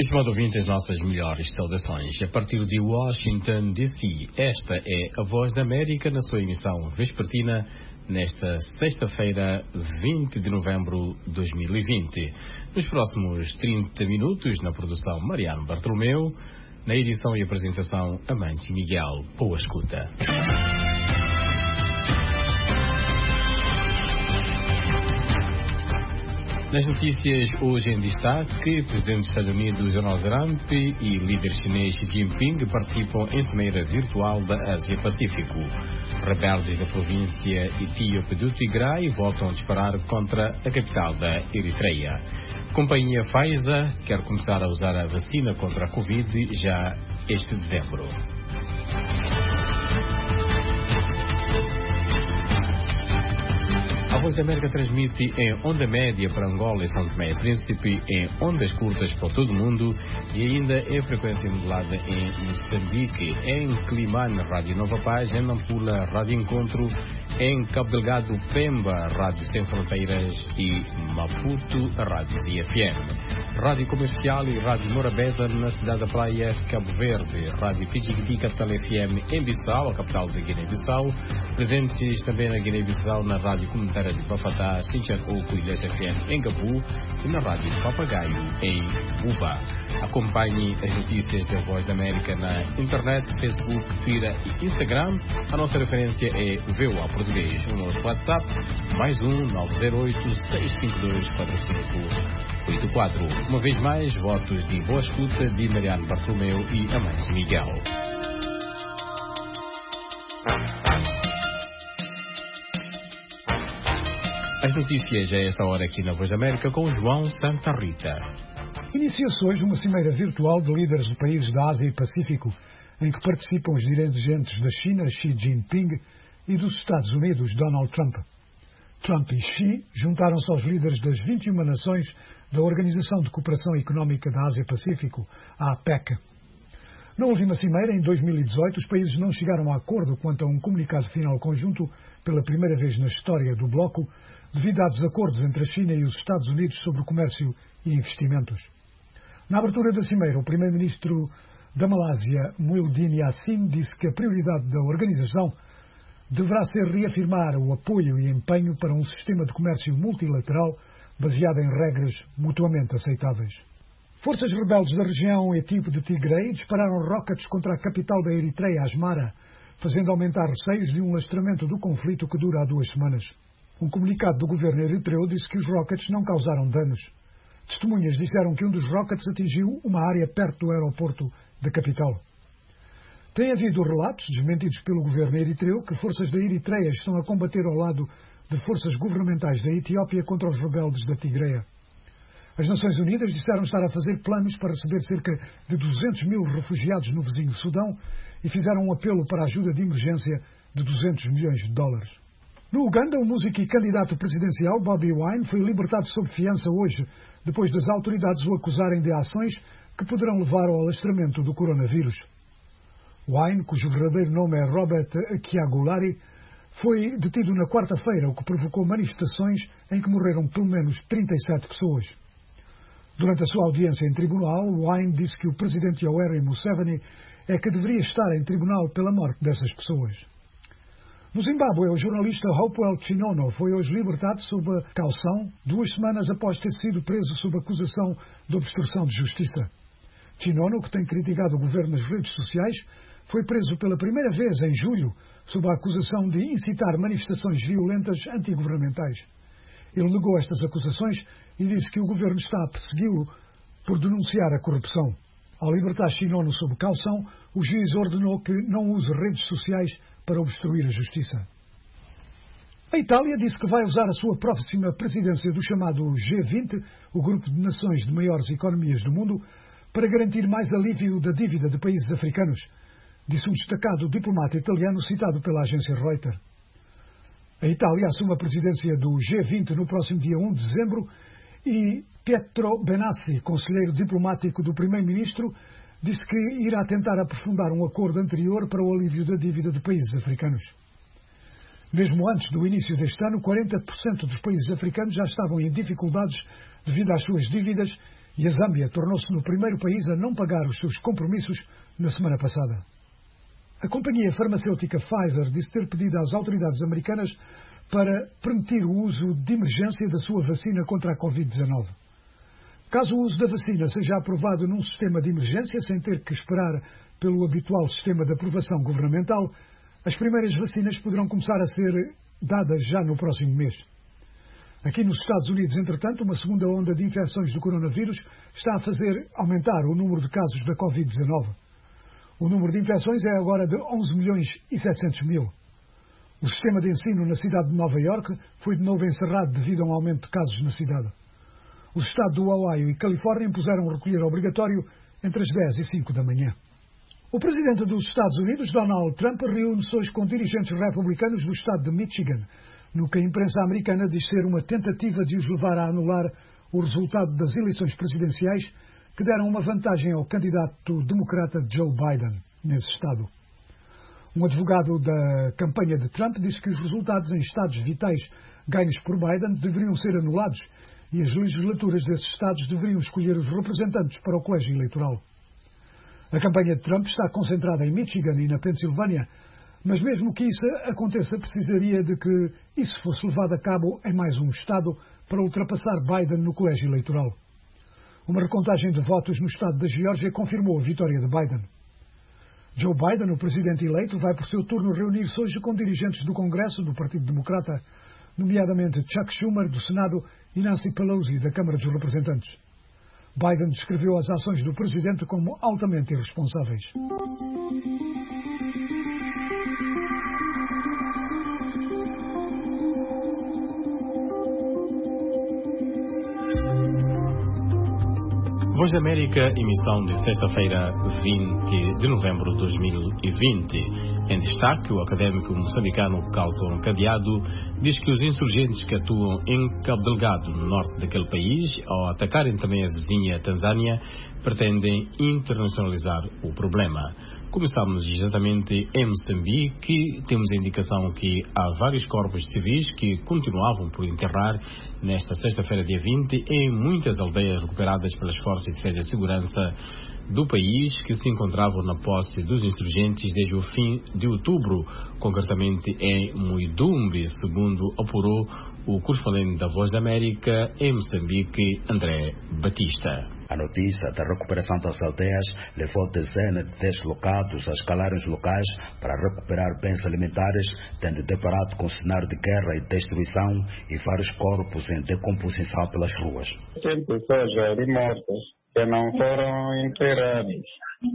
Estimados ouvintes, nossas melhores saudações. A partir de Washington, D.C., esta é a Voz da América na sua emissão vespertina nesta sexta-feira, 20 de novembro de 2020. Nos próximos 30 minutos, na produção Mariano Bartolomeu, na edição e apresentação Amâncio Miguel. Boa escuta. Nas notícias, hoje em destaque, o presidente dos Estados Unidos, Donald Trump, e líder chinês Xi Jinping participam em cimeira virtual da Ásia-Pacífico. Rebeldes da província etíope do Tigray voltam a disparar contra a capital da Eritreia. A companhia Pfizer quer começar a usar a vacina contra a Covid já este dezembro. A Voz da América transmite em onda média para Angola e São Tomé e Príncipe, em ondas curtas para todo o mundo e ainda em frequência modulada em Moçambique, em Climane, Rádio Nova Paz, em Nampula, Rádio Encontro, em Cabo Delgado, Pemba, Rádio Sem Fronteiras e Maputo, Rádio ZFM. Rádio Comercial e Rádio Morabeza na cidade da Praia, Cabo Verde, Rádio Pijiquiti, Capital FM em Bissau, a capital da Guiné-Bissau, presentes também na Guiné-Bissau na Rádio Comunitária de Bafatá, Sinchacoco e Ilhas FM em Gabu e na Rádio Papagaio em Uba. Acompanhe as notícias da Voz da América na internet, Facebook, Twitter e Instagram. A nossa referência é VOA Português. O nosso WhatsApp, mais 908-652-4584. Uma vez mais, votos de boa escuta de Mariano Bartolomeu e Amâncio Miguel. As notícias a esta hora aqui na Voz da América com João Santa Rita. Inicia-se hoje uma cimeira virtual de líderes de países da Ásia e Pacífico, em que participam os dirigentes da China, Xi Jinping, e dos Estados Unidos, Donald Trump. Trump e Xi juntaram-se aos líderes das 21 nações da Organização de Cooperação Económica da Ásia-Pacífico, a APEC. Na última cimeira, em 2018, os países não chegaram a acordo quanto a um comunicado final conjunto pela primeira vez na história do bloco, devido a desacordos entre a China e os Estados Unidos sobre o comércio e investimentos. Na abertura da cimeira, o primeiro-ministro da Malásia, Muhyiddin Yassin, disse que a prioridade da organização deverá ser reafirmar o apoio e empenho para um sistema de comércio multilateral baseado em regras mutuamente aceitáveis. Forças rebeldes da região etíope de Tigray dispararam rockets contra a capital da Eritreia, Asmara, fazendo aumentar receios de um lastramento do conflito que dura há 2 semanas. Um comunicado do governo eritreu disse que os rockets não causaram danos. Testemunhas disseram que um dos rockets atingiu uma área perto do aeroporto da capital. Tem havido relatos, desmentidos pelo governo eritreu, que forças da Eritreia estão a combater ao lado de forças governamentais da Etiópia contra os rebeldes da Tigreia. As Nações Unidas disseram estar a fazer planos para receber cerca de 200 mil refugiados no vizinho Sudão e fizeram um apelo para a ajuda de emergência de 200 milhões de dólares. No Uganda, o músico e candidato presidencial Bobi Wine foi libertado sob fiança hoje, depois das autoridades o acusarem de ações que poderão levar ao alastramento do coronavírus. Wine, cujo verdadeiro nome é Robert Kyagulanyi, foi detido na quarta-feira, o que provocou manifestações em que morreram pelo menos 37 pessoas. Durante a sua audiência em tribunal, Wine disse que o presidente Yoweri Museveni é que deveria estar em tribunal pela morte dessas pessoas. No Zimbábue, o jornalista Hopewell Chinono foi hoje libertado sob caução 2 semanas após ter sido preso sob acusação de obstrução de justiça. Chinono, que tem criticado o governo nas redes sociais, foi preso pela primeira vez em julho sob a acusação de incitar manifestações violentas antigovernamentais. Ele negou estas acusações e disse que o governo está a persegui-lo por denunciar a corrupção. Ao libertar Chinono sob caução, o juiz ordenou que não use redes sociais para obstruir a justiça. A Itália disse que vai usar a sua próxima presidência do chamado G20, o grupo de nações de maiores economias do mundo, para garantir mais alívio da dívida de países africanos, disse um destacado diplomata italiano citado pela agência Reuters. A Itália assume a presidência do G20 no próximo dia 1 de dezembro e Pietro Benassi, conselheiro diplomático do primeiro-ministro, disse que irá tentar aprofundar um acordo anterior para o alívio da dívida de países africanos. Mesmo antes do início deste ano, 40% dos países africanos já estavam em dificuldades devido às suas dívidas e a Zâmbia tornou-se no primeiro país a não pagar os seus compromissos na semana passada. A companhia farmacêutica Pfizer disse ter pedido às autoridades americanas para permitir o uso de emergência da sua vacina contra a Covid-19. Caso o uso da vacina seja aprovado num sistema de emergência, sem ter que esperar pelo habitual sistema de aprovação governamental, as primeiras vacinas poderão começar a ser dadas já no próximo mês. Aqui nos Estados Unidos, entretanto, uma segunda onda de infecções do coronavírus está a fazer aumentar o número de casos da Covid-19. O número de infecções é agora de 11 milhões e 700 mil. O sistema de ensino na cidade de Nova Iorque foi de novo encerrado devido a um aumento de casos na cidade. Os estados do Ohio e Califórnia impuseram um recolher obrigatório entre as 10 e 5 da manhã. O presidente dos Estados Unidos, Donald Trump, reúne-se hoje com dirigentes republicanos do estado de Michigan, no que a imprensa americana diz ser uma tentativa de os levar a anular o resultado das eleições presidenciais que deram uma vantagem ao candidato democrata Joe Biden nesse estado. Um advogado da campanha de Trump disse que os resultados em estados vitais ganhos por Biden deveriam ser anulados e as legislaturas desses estados deveriam escolher os representantes para o colégio eleitoral. A campanha de Trump está concentrada em Michigan e na Pensilvânia, mas mesmo que isso aconteça, precisaria de que isso fosse levado a cabo em mais um estado para ultrapassar Biden no colégio eleitoral. Uma recontagem de votos no estado da Geórgia confirmou a vitória de Biden. Joe Biden, o presidente eleito, vai por seu turno reunir-se hoje com dirigentes do Congresso do Partido Democrata, nomeadamente Chuck Schumer, do Senado, e Nancy Pelosi, da Câmara dos Representantes. Biden descreveu as ações do presidente como altamente irresponsáveis. Voz da América, emissão de sexta-feira, 20 de novembro de 2020. Em destaque, o académico moçambicano Carlton Cadeado diz que os insurgentes que atuam em Cabo Delgado, no norte daquele país, ao atacarem também a vizinha Tanzânia, pretendem internacionalizar o problema. Como estamos exatamente em Moçambique, temos a indicação que há vários corpos civis que continuavam por enterrar nesta sexta-feira, dia 20, em muitas aldeias recuperadas pelas Forças de Defesa e Segurança do país, que se encontravam na posse dos insurgentes desde o fim de outubro, concretamente em Muidumbe, segundo apurou o correspondente da Voz da América em Moçambique, André Batista. A notícia da recuperação das aldeias levou dezenas de deslocados a escalarem os locais para recuperar bens alimentares, tendo deparado com cenário de guerra e destruição e vários corpos em decomposição pelas ruas. Tem pessoas ali mortas que não foram enterradas.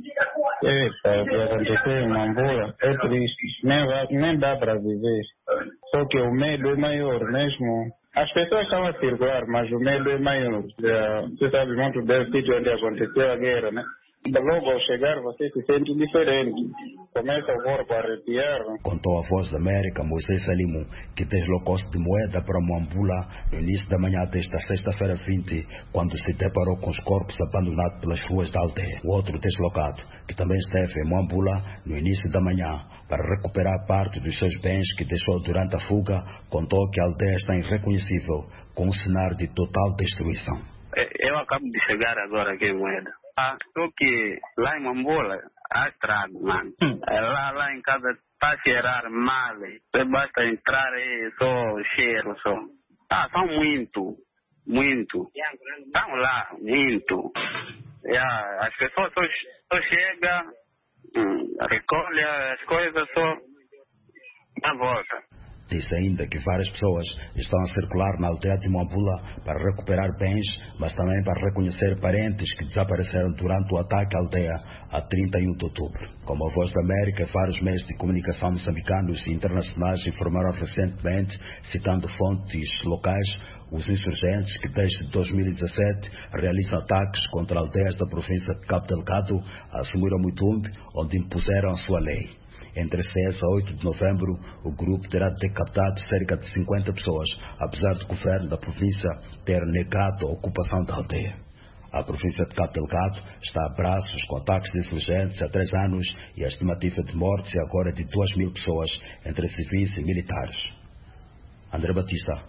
O que aconteceu em Mambula é triste, nem dá para viver. Só que o medo é maior mesmo. As pessoas estão a circular, mas o medo é maior. Você sabe muito bem o sítio onde aconteceu a guerra, né? Logo ao chegar você se sente diferente. Começa o corpo a arrepiar. Contou a Voz da América Moisés Salimo, que deslocou-se de Moeda para Muambula no início da manhã desta sexta-feira 20, quando se deparou com os corpos abandonados pelas ruas da aldeia. O outro deslocado, que também esteve em Muambula no início da manhã para recuperar parte dos seus bens que deixou durante a fuga, contou que a aldeia está irreconhecível, com um cenário de total destruição. Eu acabo de chegar agora aqui em Moeda. Só que lá em Mambola há estrago, mano. Lá em casa está a cheirar mal. Basta entrar aí, só cheiro, só. São muito. Estão lá, muito. As pessoas só chegam, recolhem as coisas, só na volta. Disse ainda que várias pessoas estão a circular na aldeia de Muambula para recuperar bens, mas também para reconhecer parentes que desapareceram durante o ataque à aldeia a 31 de outubro. Como a Voz da América, vários meios de comunicação moçambicanos e internacionais informaram recentemente, citando fontes locais, os insurgentes que desde 2017 realizam ataques contra aldeias da província de Cabo Delgado assumiram Muidumbe, onde impuseram a sua lei. Entre 6 a 8 de novembro, o grupo terá decapitado cerca de 50 pessoas, apesar do governo da província ter negado a ocupação da aldeia. A província de Cabo Delgado está a braços com ataques de insurgentes há 3 anos e a estimativa de mortes é agora de 2.000 pessoas, entre civis e militares. André Batista,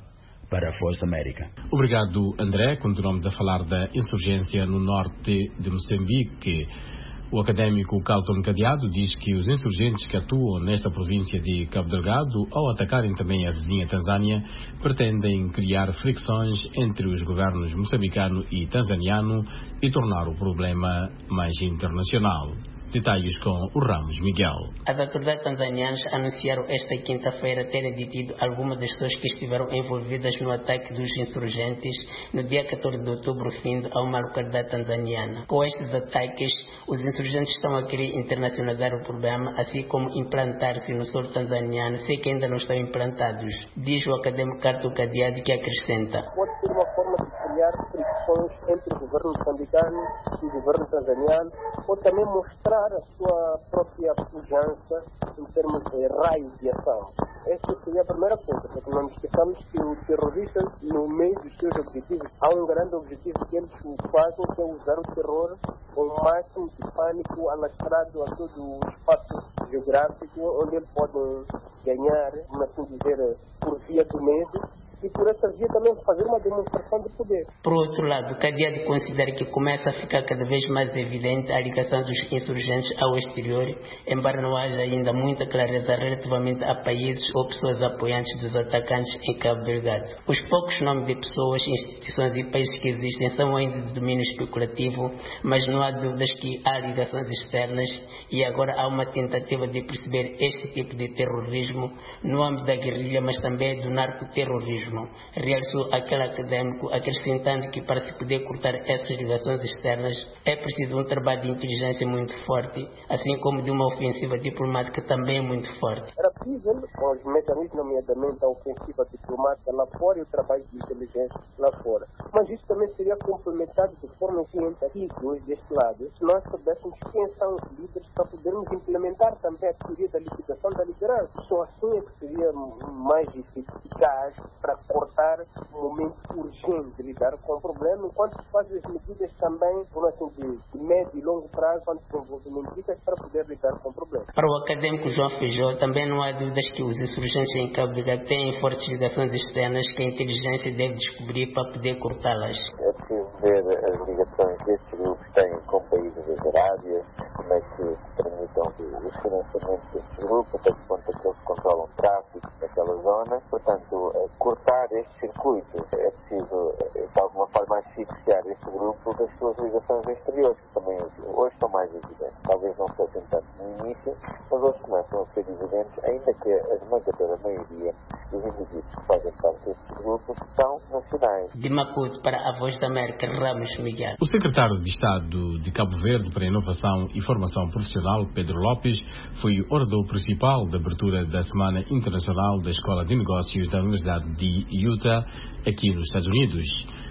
para a Voz da América. Obrigado, André. Continuamos a falar da insurgência no norte de Moçambique. O académico Carlton Cadeado diz que os insurgentes que atuam nesta província de Cabo Delgado, ao atacarem também a vizinha Tanzânia, pretendem criar fricções entre os governos moçambicano e tanzaniano e tornar o problema mais internacional. Detalhes com o Ramos Miguel. As autoridades tanzanianas anunciaram esta quinta-feira terem detido algumas das pessoas que estiveram envolvidas no ataque dos insurgentes no dia 14 de outubro, vindo a uma localidade tanzaniana. Com estes ataques, os insurgentes estão a querer internacionalizar o problema, assim como implantar-se no solo tanzaniano, sei que ainda não estão implantados. Diz o académico Carlton Cadeado, que acrescenta: pode ser uma forma de criar fricções entre o governo moçambicano e o governo tanzaniano, ou também mostrar a sua própria pujança em termos de raio de ação. Esta seria a primeira coisa, porque não nos esqueçamos que os terroristas, no meio dos seus objetivos, há um grande objetivo que eles fazem, que é usar o terror com o máximo de pânico alastrado a todo o espaço geográfico, onde eles podem ganhar, como assim dizer, por via do medo, e por essa via também fazer uma demonstração de poder. Por outro lado, Cadeado considera que começa a ficar cada vez mais evidente a ligação dos insurgentes ao exterior, embora não haja ainda muita clareza relativamente a países ou pessoas apoiantes dos atacantes em Cabo Delgado. Os poucos nomes de pessoas, instituições e países que existem são ainda de domínio especulativo, mas não há dúvidas que há ligações externas e agora há uma tentativa de perceber este tipo de terrorismo no âmbito da guerrilha, mas também do narcoterrorismo. Realçou aquele académico, acrescentando que para se poder cortar essas ligações externas é preciso um trabalho de inteligência muito forte, assim como de uma ofensiva diplomática também muito forte. Era preciso, com os mecanismos, nomeadamente a ofensiva diplomática lá fora e o trabalho de inteligência lá fora. Mas isso também seria complementado de forma científica deste lado, se nós soubéssemos quem são os líderes para podermos implementar também a teoria da liquidação da liderança. Só assim é que seria mais eficaz para cortar o momento urgente de lidar com o problema, enquanto se faz as medidas também, por assim, de médio e longo prazo, anti-desenvolvimentistas, para poder lidar com o problema. Para o académico João Feijó, também não há dúvidas que os insurgentes em Cabo Delgado têm fortes ligações externas que a inteligência deve descobrir para poder cortá-las. É preciso ver as ligações destes grupos têm com países da Arábia, como é que permitam os financiamentos destes grupos, até que ponto é que eles controlam o tráfico naquela zona. Portanto, cortar este circuito é preciso, de alguma forma, asfixiar este grupo das suas ligações exteriores, que também hoje estão mais evidentes. Talvez não fossem tanto no início, mas hoje começam a ser evidentes, ainda que a esmagadora maioria dos indivíduos que fazem parte destes grupos são nacionais. De Maputo, para a Voz da América, Ramos Miguel. O secretário de Estado de Cabo Verde para a Inovação e Formação Profissional, Pedro Lopes, foi o orador principal da abertura da Semana Internacional da Escola de Negócios da Universidade de Utah, aqui nos Estados Unidos.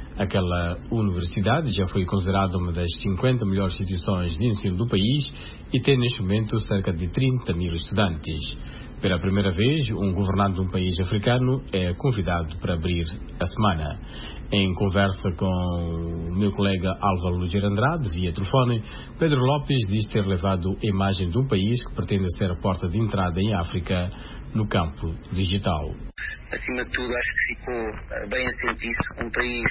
Aquela universidade já foi considerada uma das 50 melhores instituições de ensino do país e tem neste momento cerca de 30 mil estudantes. Pela primeira vez, um governante de um país africano é convidado para abrir a semana. Em conversa com o meu colega Álvaro Luger Andrade, via telefone, Pedro Lopes diz ter levado a imagem de um país que pretende ser a porta de entrada em África no campo digital. Acima de tudo, acho que ficou bem assentido um país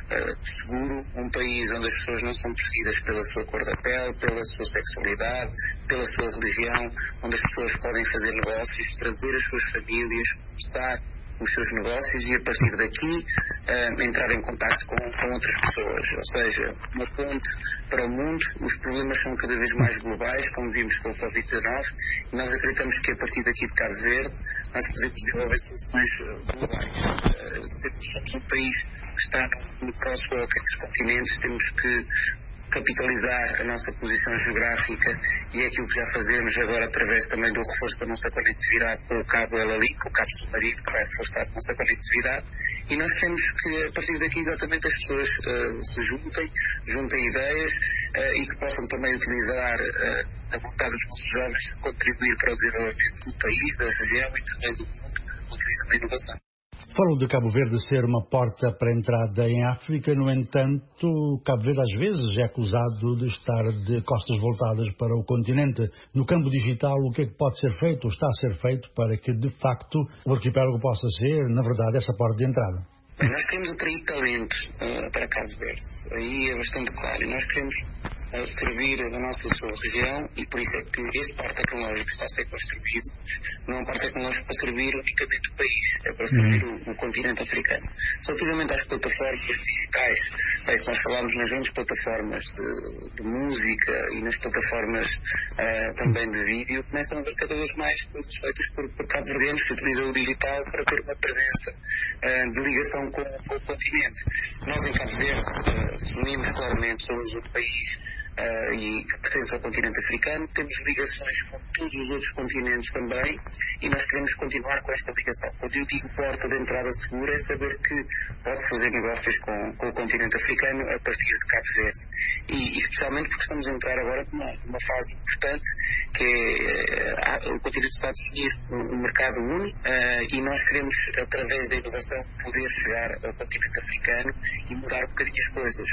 seguro, um país onde as pessoas não são perseguidas pela sua cor da pele, pela sua sexualidade, pela sua religião, onde as pessoas podem fazer negócios, trazer as suas famílias, começar os seus negócios e a partir daqui entrar em contato com outras pessoas, ou seja, uma ponte para o mundo. Os problemas são cada vez mais globais, como vimos com o Covid-19, e nós acreditamos que a partir daqui de Cabo Verde nós podemos desenvolver soluções globais. Somos um país que está no próximo ao dos continentes, temos que capitalizar a nossa posição geográfica e é aquilo que já fazemos agora através também do reforço da nossa conectividade com o cabo El Ali, com o cabo submarino, que vai reforçar a nossa conectividade, e nós temos que a partir daqui exatamente as pessoas se juntem ideias e que possam também utilizar a vontade dos nossos jovens de contribuir para o desenvolvimento do país, da região e também do mundo, utilizando a inovação. Falam de Cabo Verde ser uma porta para a entrada em África, no entanto, Cabo Verde às vezes é acusado de estar de costas voltadas para o continente. No campo digital, o que é que pode ser feito, ou está a ser feito, para que de facto o arquipélago possa ser, na verdade, essa porta de entrada? Nós queremos atrair talentos para Cabo Verde. Aí é bastante claro. E nós queremos servir a nossa região, e por isso é que este parque tecnológico está a ser construído. Não é um parque tecnológico para servir unicamente o país, é para servir o continente africano. Relativamente às plataformas digitais, se nós falarmos nas grandes plataformas de música e nas plataformas também de vídeo, começam a haver cada vez mais coisas feitas por cabo-verdianos que utilizam o digital para ter uma presença de ligação com o continente. Nós em Cabo Verde assumimos claramente, somos um país e que pertence ao continente africano, temos ligações com todos os outros continentes também, e nós queremos continuar com esta ligação. Quando eu digo porta de entrada segura, é saber que pode fazer negócios com o continente africano a partir de Cabo Verde, e especialmente porque estamos a entrar agora numa fase importante, que é o continente está a definir um mercado único, e nós queremos, através da inovação, poder chegar ao continente africano e mudar um bocadinho as coisas.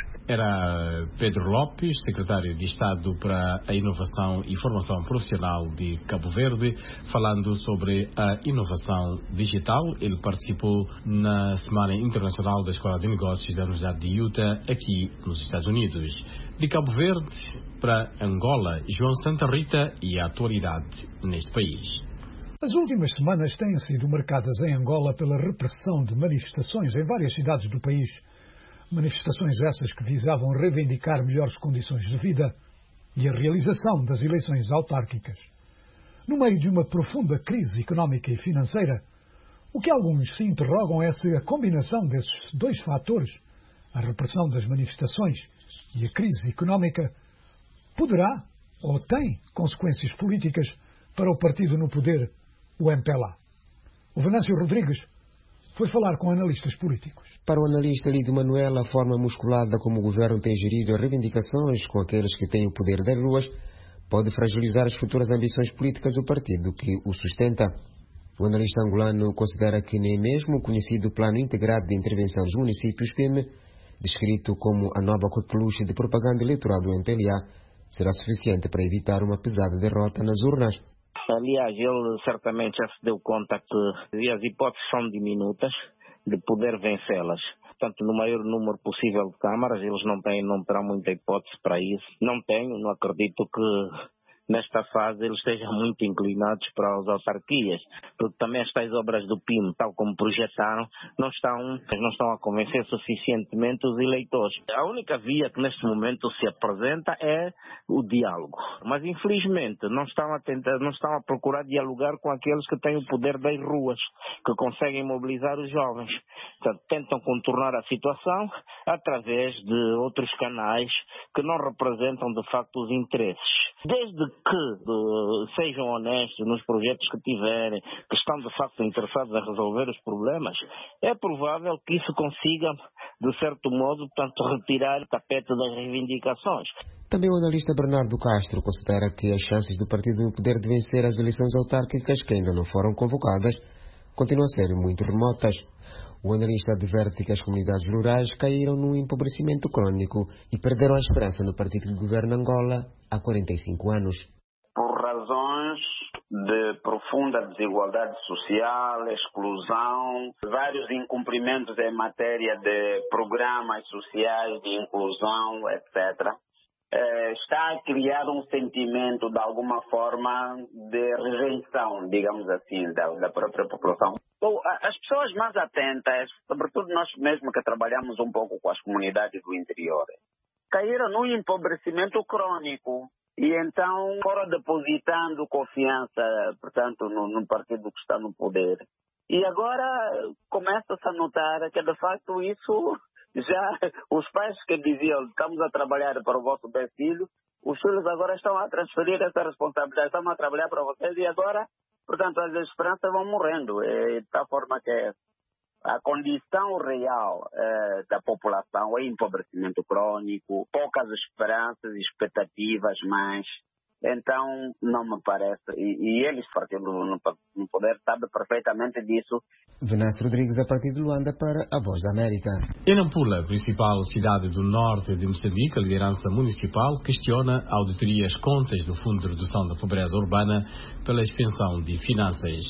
Era Pedro Lopes, secretário de Estado para a Inovação e Formação Profissional de Cabo Verde, falando sobre a inovação digital. Ele participou na Semana Internacional da Escola de Negócios da Universidade de Utah, aqui nos Estados Unidos. De Cabo Verde para Angola, João Santa Rita e a atualidade neste país. As últimas semanas têm sido marcadas em Angola pela repressão de manifestações em várias cidades do país. Manifestações essas que visavam reivindicar melhores condições de vida e a realização das eleições autárquicas. No meio de uma profunda crise económica e financeira, o que alguns se interrogam é se a combinação desses dois fatores, a repressão das manifestações e a crise económica, poderá ou tem consequências políticas para o partido no poder, o MPLA. O Venâncio Rodrigues foi falar com analistas políticos. Para o analista Lido Manuel, a forma musculada como o governo tem gerido as reivindicações com aqueles que têm o poder das ruas pode fragilizar as futuras ambições políticas do partido que o sustenta. O analista angolano considera que nem mesmo o conhecido Plano Integrado de Intervenção dos Municípios, PIM, descrito como a nova coqueluche de propaganda eleitoral do MPLA, será suficiente para evitar uma pesada derrota nas urnas. Aliás, ele certamente já se deu conta que as hipóteses são diminutas de poder vencê-las. Portanto, no maior número possível de câmaras, eles não terão muita hipótese para isso. Não acredito que nesta fase eles estejam muito inclinados para as autarquias, porque também estas obras do PIM, tal como projetaram, não estão a convencer suficientemente os eleitores. A única via que neste momento se apresenta é o diálogo, mas infelizmente não estão a procurar dialogar com aqueles que têm o poder das ruas, que conseguem mobilizar os jovens. Portanto, tentam contornar a situação através de outros canais que não representam de facto os interesses. Desde que sejam honestos nos projetos que tiverem, que estão de facto interessados em resolver os problemas, é provável que isso consiga, de certo modo, portanto, retirar o tapete das reivindicações. Também o analista Bernardo Castro considera que as chances do partido no poder de vencer as eleições autárquicas que ainda não foram convocadas continuam a ser muito remotas. O analista adverte que as comunidades rurais caíram num empobrecimento crônico e perderam a esperança no partido que governa Angola há 45 anos. Por razões de profunda desigualdade social, exclusão, vários incumprimentos em matéria de programas sociais de inclusão, etc., está a criar um sentimento, de alguma forma, de rejeição, digamos assim, da própria população. Então, as pessoas mais atentas, sobretudo nós mesmos que trabalhamos um pouco com as comunidades do interior, caíram num empobrecimento crônico e então foram depositando confiança, portanto, no partido que está no poder. E agora começa-se a notar que, de facto, isso... Já os pais que diziam estamos a trabalhar para o vosso bem filho, os filhos agora estão a transferir essa responsabilidade, estamos a trabalhar para vocês e agora, portanto, as esperanças vão morrendo. De tal forma que a condição real da população é empobrecimento crônico, poucas esperanças, expectativas mais. Então, não me parece. E eles, partindo no poder, sabem perfeitamente disso. Venâncio Rodrigues, a partir de Luanda, para a Voz da América. Em Nampula, principal cidade do norte de Moçambique, a liderança municipal questiona a auditoria as contas do Fundo de Redução da Pobreza Urbana pela expensão de finanças.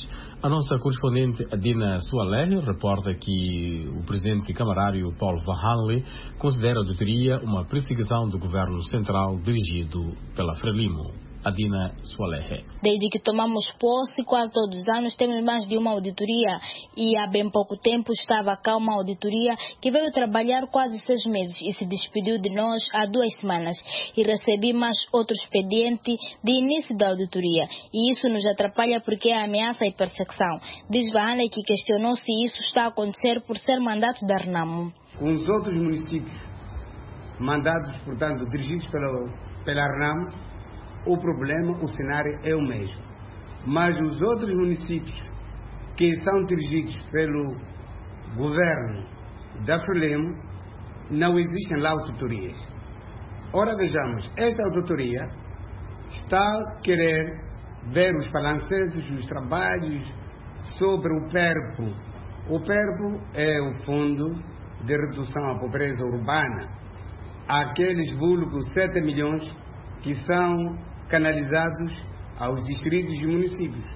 A nossa correspondente Adina Sualeh reporta que o presidente camarário Paul Van Hanle considera a auditoria uma perseguição do governo central dirigido pela Frelimo. Adina Sualeh. Desde que tomamos posse, quase todos os anos temos mais de uma auditoria e há bem pouco tempo estava cá uma auditoria que veio trabalhar quase 6 meses e se despediu de nós há 2 semanas e recebi mais outro expediente de início da auditoria e isso nos atrapalha porque é ameaça e perseguição. Diz Vanle que questionou se isso está a acontecer por ser mandato da RNAMO. Com os outros municípios mandados, portanto, dirigidos pela RNAMO, o problema, o cenário é o mesmo. Mas os outros municípios que são dirigidos pelo governo da Frelimo, não existem lá auditorias. Ora, vejamos, esta auditoria está a querer ver os balancetes, os trabalhos sobre o PERPO. O PERPO é o Fundo de Redução à Pobreza Urbana. Aqueles vulgos 7 milhões que são canalizados aos distritos e municípios.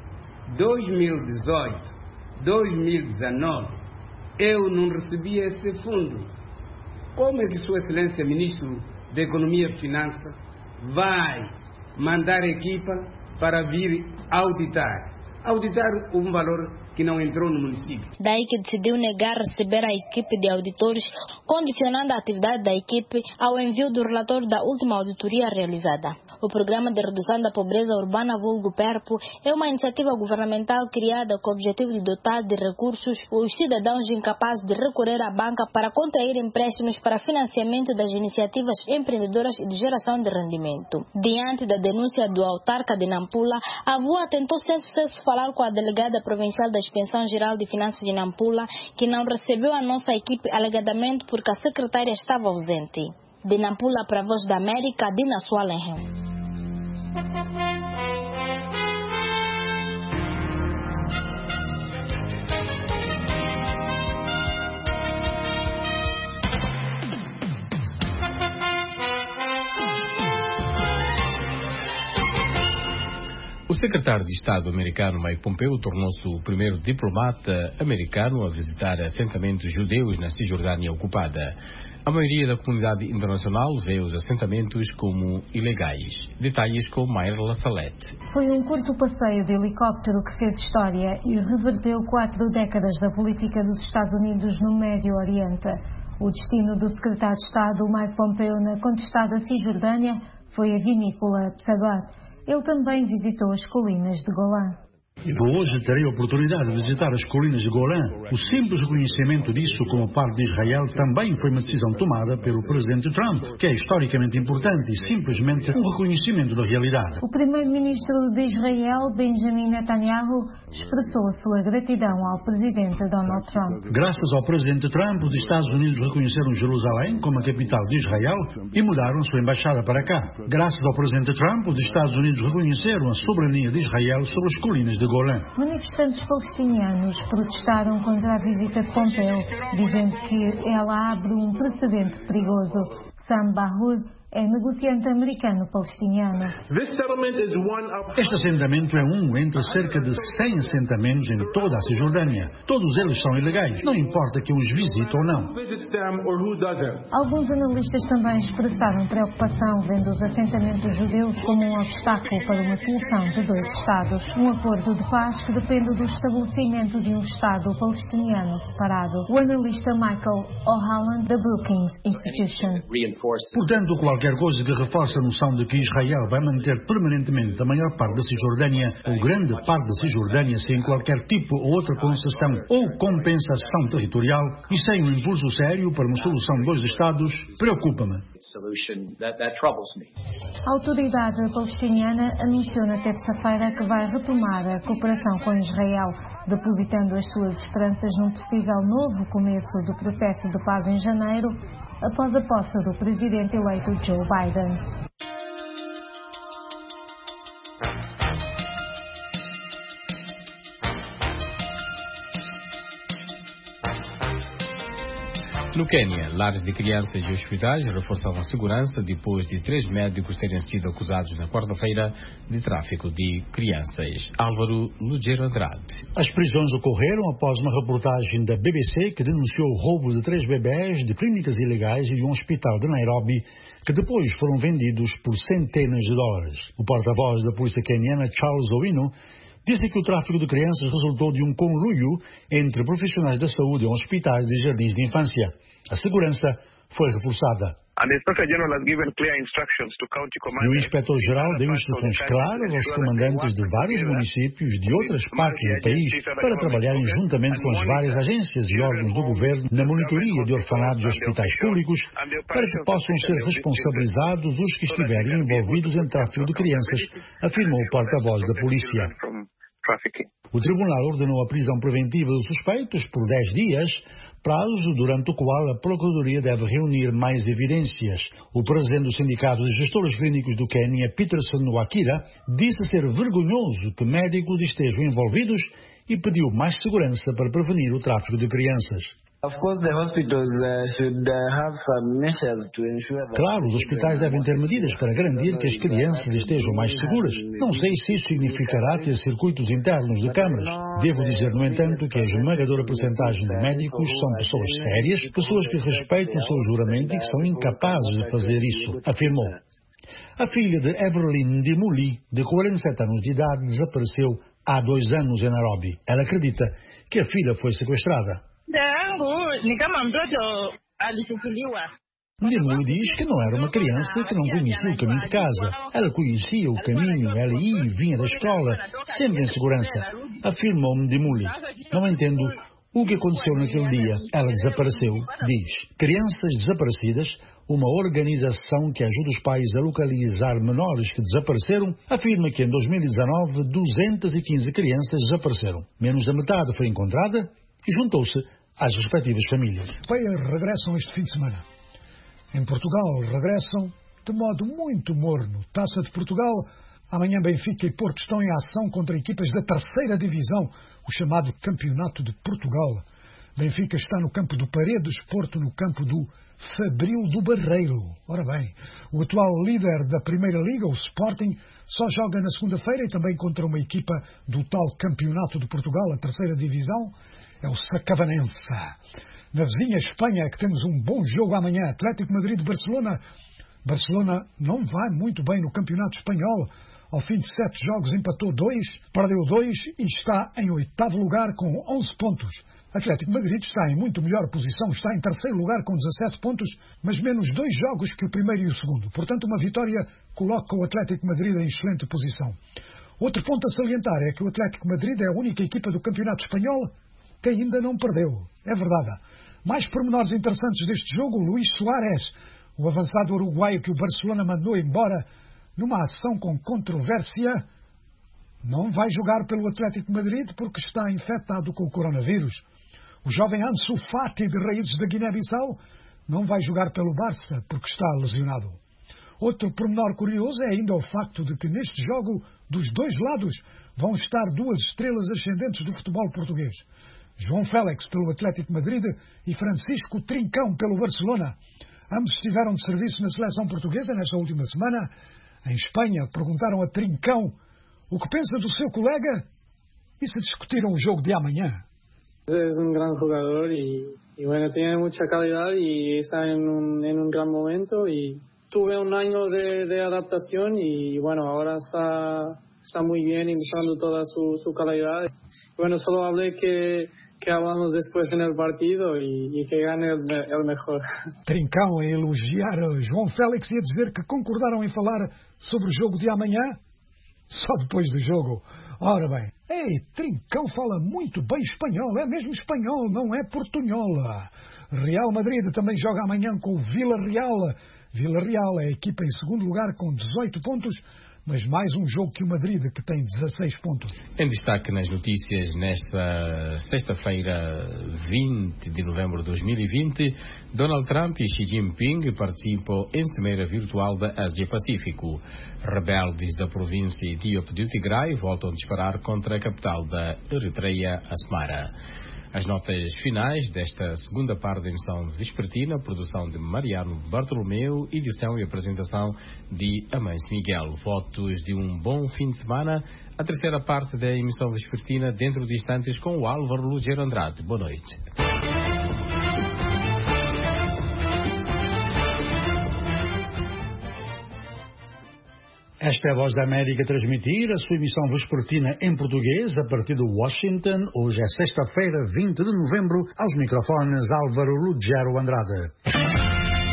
2018, 2019, eu não recebi esse fundo. Como é que Sua Excelência, Ministro da Economia e Finanças, vai mandar a equipa para vir auditar um valor que não entrou no município? Daí que decidiu negar receber a equipe de auditores, condicionando a atividade da equipe ao envio do relatório da última auditoria realizada. O Programa de Redução da Pobreza Urbana, vulgo PERPO, é uma iniciativa governamental criada com o objetivo de dotar de recursos os cidadãos incapazes de recorrer à banca para contrair empréstimos para financiamento das iniciativas empreendedoras e de geração de rendimento. Diante da denúncia do autarca de Nampula, a VOA tentou sem sucesso falar com a delegada provincial da Inspeção Geral de Finanças de Nampula, que não recebeu a nossa equipe alegadamente porque a secretária estava ausente. De Nampula para a Voz da América, Dina Sualeh. O secretário de Estado americano Mike Pompeo tornou-se o primeiro diplomata americano a visitar assentamentos judeus na Cisjordânia ocupada. A maioria da comunidade internacional vê os assentamentos como ilegais. Detalhes com Mayra Salete. Foi um curto passeio de helicóptero que fez história e reverteu 4 décadas da política dos Estados Unidos no Médio Oriente. O destino do secretário de Estado Mike Pompeo na contestada Cisjordânia foi a vinícola Psagot. Ele também visitou as colinas de Golã. Hoje terei a oportunidade de visitar as colinas de Golã. O simples reconhecimento disso como parte de Israel também foi uma decisão tomada pelo presidente Trump, que é historicamente importante e simplesmente um reconhecimento da realidade. O primeiro-ministro de Israel, Benjamin Netanyahu, expressou a sua gratidão ao presidente Donald Trump. Graças ao presidente Trump, os Estados Unidos reconheceram Jerusalém como a capital de Israel e mudaram sua embaixada para cá. Graças ao presidente Trump, os Estados Unidos reconheceram a soberania de Israel sobre as colinas de Golã. Manifestantes palestinianos protestaram contra a visita de Pompeo, dizendo que ela abre um precedente perigoso. Sam Bahoud é negociante americano-palestiniano. Este assentamento é um entre cerca de 100 assentamentos em toda a Cisjordânia. Todos eles são ilegais, não importa que os visite ou não. Alguns analistas também expressaram preocupação vendo os assentamentos judeus como um obstáculo para uma solução de 2 Estados. Um acordo de paz que depende do estabelecimento de um Estado palestiniano separado. O analista Michael O'Halloran, da Brookings Institution. Portanto, qualquer coisa que reforce a noção de que Israel vai manter permanentemente a maior parte da Cisjordânia ou grande parte da Cisjordânia sem qualquer tipo ou outra concessão ou compensação territorial e sem um impulso sério para uma solução de 2 Estados, preocupa-me. A autoridade palestiniana anunciou na terça-feira que vai retomar a cooperação com Israel, depositando as suas esperanças num possível novo começo do processo de paz em janeiro, após a posse do presidente eleito Joe Biden. No Quênia, lares de crianças e hospitais reforçaram a segurança depois de 3 médicos terem sido acusados na quarta-feira de tráfico de crianças. Álvaro Lugero Andrade. As prisões ocorreram após uma reportagem da BBC que denunciou o roubo de 3 bebés de clínicas ilegais e de um hospital de Nairobi, que depois foram vendidos por centenas de dólares. O porta-voz da polícia queniana, Charles Owino, disse que o tráfico de crianças resultou de um conluio entre profissionais da saúde e hospitais e jardins de infância. A segurança foi reforçada. E o inspetor-geral deu instruções claras aos comandantes de vários municípios de outras partes do país para trabalharem juntamente com as várias agências e órgãos do governo na monitoria de orfanatos e hospitais públicos para que possam ser responsabilizados os que estiverem envolvidos em tráfico de crianças, afirmou o porta-voz da polícia. O tribunal ordenou a prisão preventiva dos suspeitos por 10 dias, prazo durante o qual a Procuradoria deve reunir mais evidências. O presidente do Sindicato de Gestores Clínicos do Quênia, Peterson Wakira, disse ser vergonhoso que médicos estejam envolvidos e pediu mais segurança para prevenir o tráfico de crianças. Claro, os hospitais devem ter medidas para garantir que as crianças estejam mais seguras. Não sei se isso significará ter circuitos internos de câmaras. Devo dizer, no entanto, que a esmagadora percentagem de médicos são pessoas sérias, pessoas que respeitam o seu juramento e que são incapazes de fazer isso, afirmou. A filha de Evelyn Dimuli, de 47 anos de idade, desapareceu há 2 anos em Nairobi. Ela acredita que a filha foi sequestrada. Dimuli diz que não era uma criança que não conhecia o caminho de casa. Ela conhecia o caminho, ela ia e vinha da escola, sempre em segurança, afirmou-me Dimuli. Não entendo o que aconteceu naquele dia. Ela desapareceu, diz. Crianças Desaparecidas, uma organização que ajuda os pais a localizar menores que desapareceram, afirma que em 2019 215 crianças desapareceram. Menos da metade foi encontrada e juntou-se às respectivas famílias. Regressam este fim de semana. Em Portugal, regressam de modo muito morno. Taça de Portugal. Amanhã Benfica e Porto estão em ação contra equipas da 3ª divisão, o chamado Campeonato de Portugal. Benfica está no campo do Paredes, Porto no campo do Fabril do Barreiro. Ora bem, o atual líder da Primeira Liga, o Sporting, só joga na segunda-feira e também contra uma equipa do tal Campeonato de Portugal, a 3ª divisão, é o Sacavanense. Na vizinha Espanha é que temos um bom jogo amanhã. Atlético Madrid-Barcelona. Barcelona não vai muito bem no Campeonato Espanhol. Ao fim de 7 jogos empatou 2, perdeu 2 e está em 8º lugar com 11 pontos. Atlético Madrid está em muito melhor posição, está em 3º lugar com 17 pontos, mas menos 2 jogos que o primeiro e o segundo. Portanto, uma vitória coloca o Atlético Madrid em excelente posição. Outro ponto a salientar é que o Atlético Madrid é a única equipa do Campeonato Espanhol que ainda não perdeu. É verdade. Mais pormenores interessantes deste jogo, Luís Suárez, o avançado uruguaio que o Barcelona mandou embora numa ação com controvérsia, não vai jogar pelo Atlético Madrid porque está infectado com o coronavírus. O jovem Ansu Fati, de raízes da Guiné-Bissau, não vai jogar pelo Barça porque está lesionado. Outro pormenor curioso é ainda o facto de que neste jogo, dos dois lados, vão estar 2 estrelas ascendentes do futebol português. João Félix pelo Atlético Madrid e Francisco Trincão pelo Barcelona. Ambos estiveram de serviço na seleção portuguesa nesta última semana. Em Espanha, perguntaram a Trincão o que pensa do seu colega e se discutiram o jogo de amanhã. Es un gran jugador y bueno, tiene mucha calidad y está en un gran momento y tuve un año de adaptación y bueno, ahora está muy bien y mostrando toda su calidad. Bueno, solo hablé que hablamos después en el partido y que gane el mejor. Trincão a elogiar João Félix e a dizer que concordaram em falar sobre o jogo de amanhã só depois do jogo. Ora bem, Trincão fala muito bem espanhol, é mesmo espanhol, não é portunhola. Real Madrid também joga amanhã com o Villarreal. Villarreal é a equipa em segundo lugar com 18 pontos, mas mais um jogo que o Madrid, que tem 16 pontos. Em destaque nas notícias, nesta sexta-feira, 20 de novembro de 2020, Donald Trump e Xi Jinping participam em cimeira virtual da Ásia-Pacífico. Rebeldes da província etíope de Tigray voltam a disparar contra a capital da Eritreia, Asmara. As notas finais desta segunda parte da emissão vespertina, produção de Mariano Bartolomeu, edição e apresentação de Amâncio Miguel. Votos de um bom fim de semana. A terceira parte da emissão vespertina dentro de instantes com o Álvaro Lugero Andrade. Boa noite. Esta é a Voz da América a transmitir a sua emissão vespertina em português a partir de Washington. Hoje é sexta-feira, 20 de novembro, aos microfones Álvaro Lugero Andrade.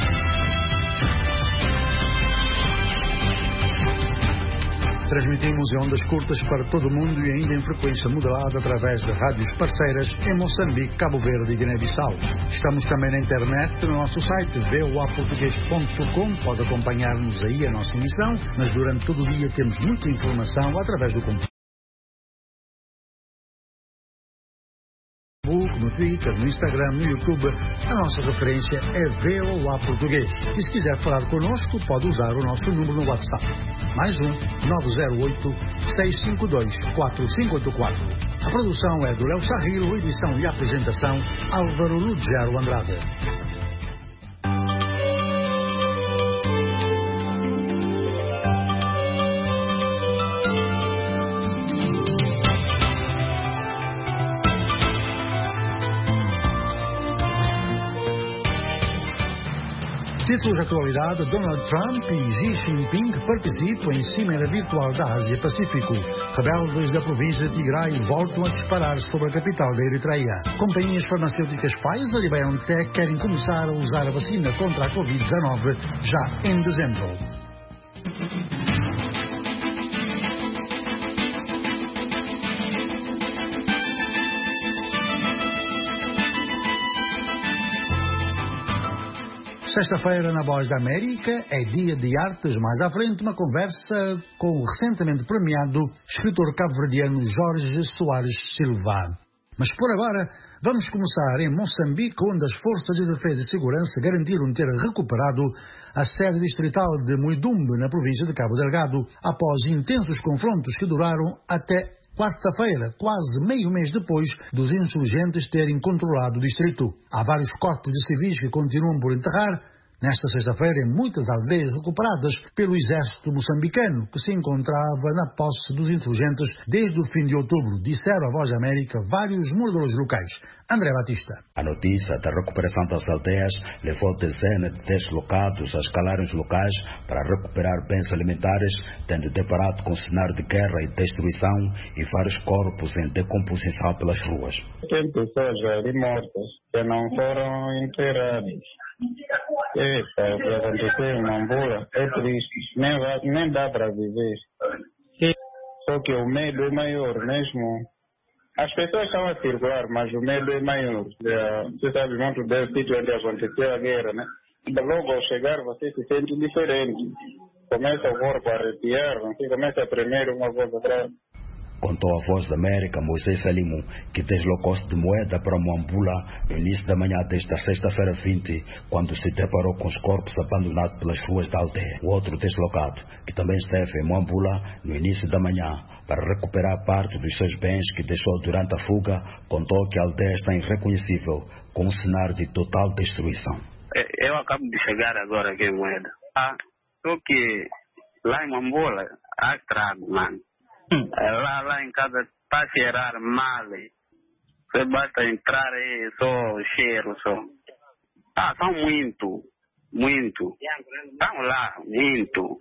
Transmitimos em ondas curtas para todo o mundo e ainda em frequência modulada através de rádios parceiras em Moçambique, Cabo Verde e Guiné-Bissau. Estamos também na internet, no nosso site voaportugues.com. Pode acompanhar-nos aí a nossa emissão, mas durante todo o dia temos muita informação através do computador. No Twitter, no Instagram, no YouTube, a nossa referência é VOA Português. E se quiser falar connosco, pode usar o nosso número no WhatsApp. Mais 908-652-4584. A produção é do Léo Sarrilo, edição e apresentação Álvaro Lugero Andrade. Títulos de atualidade: Donald Trump e Xi Jinping participam em cimeira virtual da Ásia-Pacífico. Rebeldes da província de Tigray voltam a disparar sobre a capital da Eritreia. Companhias farmacêuticas Pfizer e BioNTech querem começar a usar a vacina contra a Covid-19 já em dezembro. Sexta-feira, na Voz da América, é dia de artes. Mais à frente, uma conversa com o recentemente premiado escritor cabo-verdiano Jorge Soares Silva. Mas por agora, vamos começar em Moçambique, onde as forças de defesa e segurança garantiram ter recuperado a sede distrital de Muidumbe, na província de Cabo Delgado, após intensos confrontos que duraram até quarta-feira, quase meio mês depois dos insurgentes terem controlado o distrito. Há vários corpos de civis que continuam por enterrar. Nesta sexta-feira, em muitas aldeias recuperadas pelo exército moçambicano, que se encontrava na posse dos insurgentes desde o fim de outubro, disseram à Voz da América vários moradores locais. André Batista. A notícia da recuperação das aldeias levou dezenas de deslocados a escalarem os locais para recuperar bens alimentares, tendo deparado com cenário de guerra e destruição e vários corpos em decomposição pelas ruas. Tem pessoas ali mortas que não foram enterradas. Epa, o que aconteceu em Mambula é triste, nem dá para viver. Só que o medo é maior mesmo. As pessoas estão a circular, mas o medo é maior. Você sabe muito do sítio onde aconteceu a guerra, né? Logo ao chegar você se sente diferente. Começa o corpo a arrepiar, você começa a tremer uma coisa atrás. Contou a Voz da América Moisés Salimo, que deslocou-se de Moeda para Moambula no início da manhã desta sexta-feira 20, quando se deparou com os corpos abandonados pelas ruas da aldeia. O outro deslocado, que também esteve em Moambula no início da manhã para recuperar parte dos seus bens que deixou durante a fuga, contou que a aldeia está irreconhecível, com um cenário de total destruição. Eu acabo de chegar agora aqui em Moeda. Só que lá em Moambula há estrago, mano. Lá em casa está a cheirar mal. Você basta entrar aí, só cheiro, só. São muito. Estão lá, muito.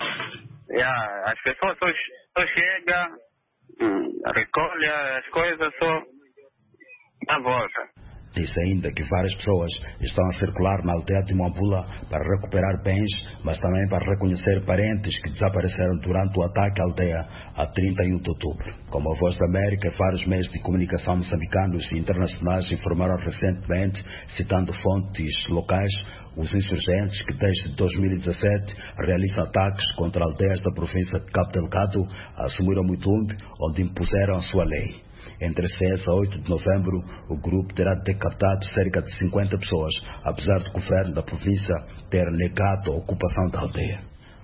As pessoas só chegam, recolhem as coisas, só dá volta. Disse ainda que várias pessoas estão a circular na aldeia de Moambula para recuperar bens, mas também para reconhecer parentes que desapareceram durante o ataque à aldeia a 31 de outubro. Como a Voz da América, vários meios de comunicação moçambicanos e internacionais informaram recentemente, citando fontes locais, os insurgentes que desde 2017 realizam ataques contra aldeias da província de Cabo Delgado assumiram Muidumbe, onde impuseram a sua lei. Entre 6 a 8 de novembro, o grupo terá decapitado cerca de 50 pessoas, apesar do governo da província ter negado a ocupação da aldeia.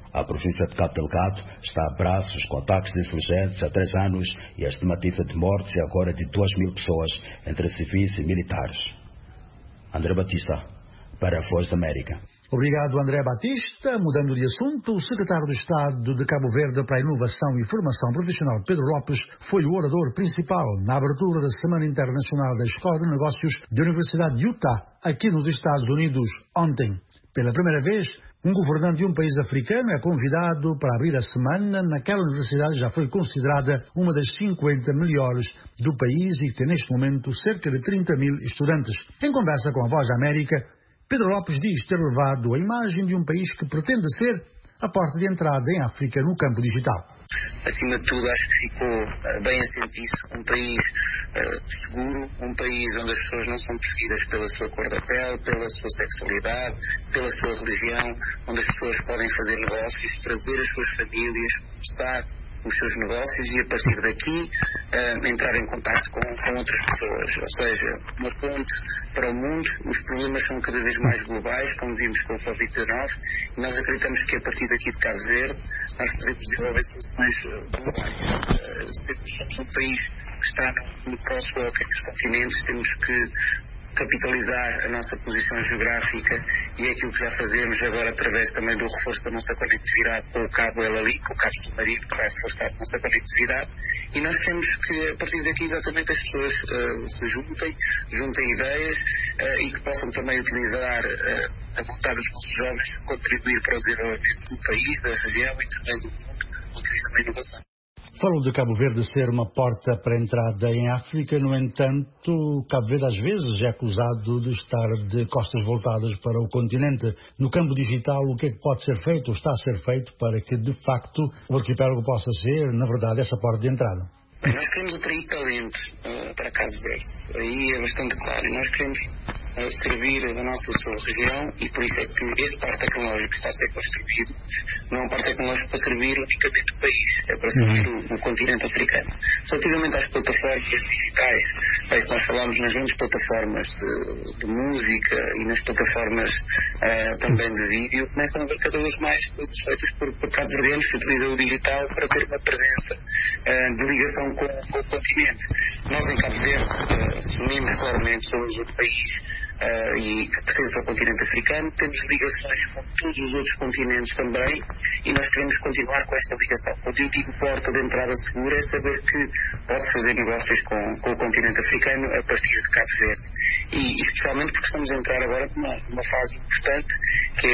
A província de Cabo Delgado está a braços com ataques de insurgentes há 3 anos e a estimativa de mortes é agora de 2.000 pessoas, entre civis e militares. André Batista, para a Voz da América. Obrigado, André Batista. Mudando de assunto, o secretário de Estado de Cabo Verde para a Inovação e Formação Profissional, Pedro Lopes, foi o orador principal na abertura da Semana Internacional da Escola de Negócios da Universidade de Utah, aqui nos Estados Unidos, ontem. Pela primeira vez, um governante de um país africano é convidado para abrir a semana naquela universidade que já foi considerada uma das 50 melhores do país e que tem neste momento cerca de 30 mil estudantes. Em conversa com a Voz da América, Pedro Lopes diz ter levado a imagem de um país que pretende ser a porta de entrada em África no campo digital. Acima de tudo, acho que ficou bem assente isso, um país seguro, um país onde as pessoas não são perseguidas pela sua cor da pele, pela sua sexualidade, pela sua religião, onde as pessoas podem fazer negócios, trazer as suas famílias, começar os seus negócios e a partir daqui entrar em contato com outras pessoas, ou seja, uma ponte para o mundo. Os problemas são cada vez mais globais, como vimos com o Covid-19, e nós acreditamos que a partir daqui de Cabo Verde nós podemos desenvolver soluções globais. Somos um país que está no crosswalk dos continentes, temos que capitalizar a nossa posição geográfica e é aquilo que já fazemos agora através também do reforço da nossa conectividade com o cabo El-Ali, com o cabo submarino, que vai reforçar a nossa conectividade, e nós queremos que a partir daqui exatamente as pessoas se juntem ideias e que possam também utilizar a vontade dos nossos jovens de contribuir para o desenvolvimento do país, da região e também do mundo, utilizando a inovação. Falou de Cabo Verde ser uma porta para a entrada em África, no entanto, Cabo Verde às vezes é acusado de estar de costas voltadas para o continente. No campo digital, o que é que pode ser feito, ou está a ser feito, para que de facto o arquipélago possa ser, na verdade, essa porta de entrada? Bem, nós queremos atrair talento para Cabo Verde, aí é bastante claro, e nós queremos servir a nossa região e por isso é que este parque tecnológico está a ser construído não é um parque tecnológico para servir unicamente o país, é para servir o continente africano. Relativamente às plataformas digitais, se nós falamos nas grandes plataformas de música e nas plataformas também de vídeo, começam a haver cada vez mais coisas feitas por cabo-verdianos que utilizam o digital para ter uma presença de ligação com o continente. Nós em Cabo Verde assumimos claramente, somos um país e que pertence ao continente africano, temos ligações com todos os outros continentes também e nós queremos continuar com esta ligação. Quando eu digo porta de entrada segura é saber que pode fazer negócios com o continente africano a partir de Cabo Verde e especialmente porque estamos a entrar agora numa fase importante que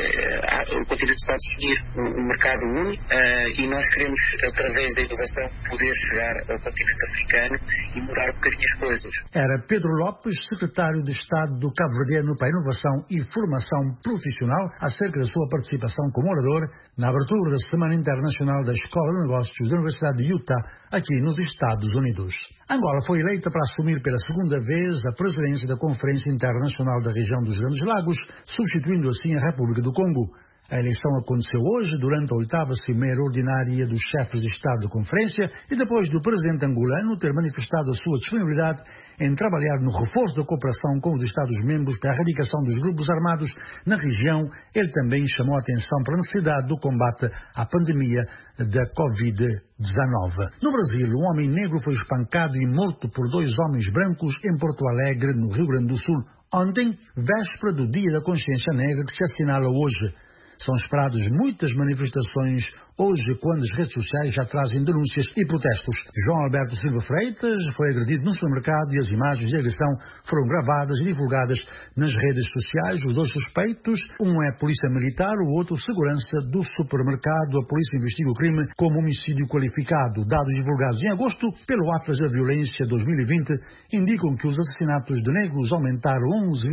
é o continente está a definir um mercado único e nós queremos através da inovação poder chegar ao continente africano e mudar um bocadinho as coisas. Era Pedro Lopes, secretário de Estado do Cabo Verdeano para a Inovação e Formação Profissional, acerca da sua participação como orador na abertura da Semana Internacional da Escola de Negócios da Universidade de Utah, aqui nos Estados Unidos. Angola foi eleita para assumir pela segunda vez a presidência da Conferência Internacional da Região dos Grandes Lagos, substituindo assim a República do Congo. A eleição aconteceu hoje, durante a 8ª Cimeira Ordinária dos Chefes de Estado da Conferência e depois do presidente angolano ter manifestado a sua disponibilidade em trabalhar no reforço da cooperação com os Estados-membros para a erradicação dos grupos armados na região. Ele também chamou a atenção para a necessidade do combate à pandemia da Covid-19. No Brasil, um homem negro foi espancado e morto por 2 homens brancos em Porto Alegre, no Rio Grande do Sul, ontem, véspera do Dia da Consciência Negra, que se assinala hoje. São esperadas muitas manifestações hoje, quando as redes sociais já trazem denúncias e protestos. João Alberto Silva Freitas foi agredido no supermercado e as imagens de agressão foram gravadas e divulgadas nas redes sociais. Os 2 suspeitos, um é polícia militar, o outro segurança do supermercado. A polícia investiga o crime como homicídio qualificado. Dados divulgados em agosto pelo Atlas da Violência 2020 indicam que os assassinatos de negros aumentaram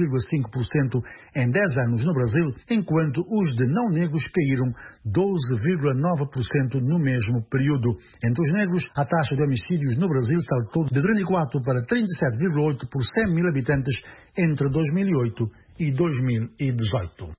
11,5% em 10 anos no Brasil, enquanto os de não negros caíram 12,9% no mesmo período. Entre os negros, a taxa de homicídios no Brasil saltou de 34 para 37,8 por 100 mil habitantes entre 2008 e 2018.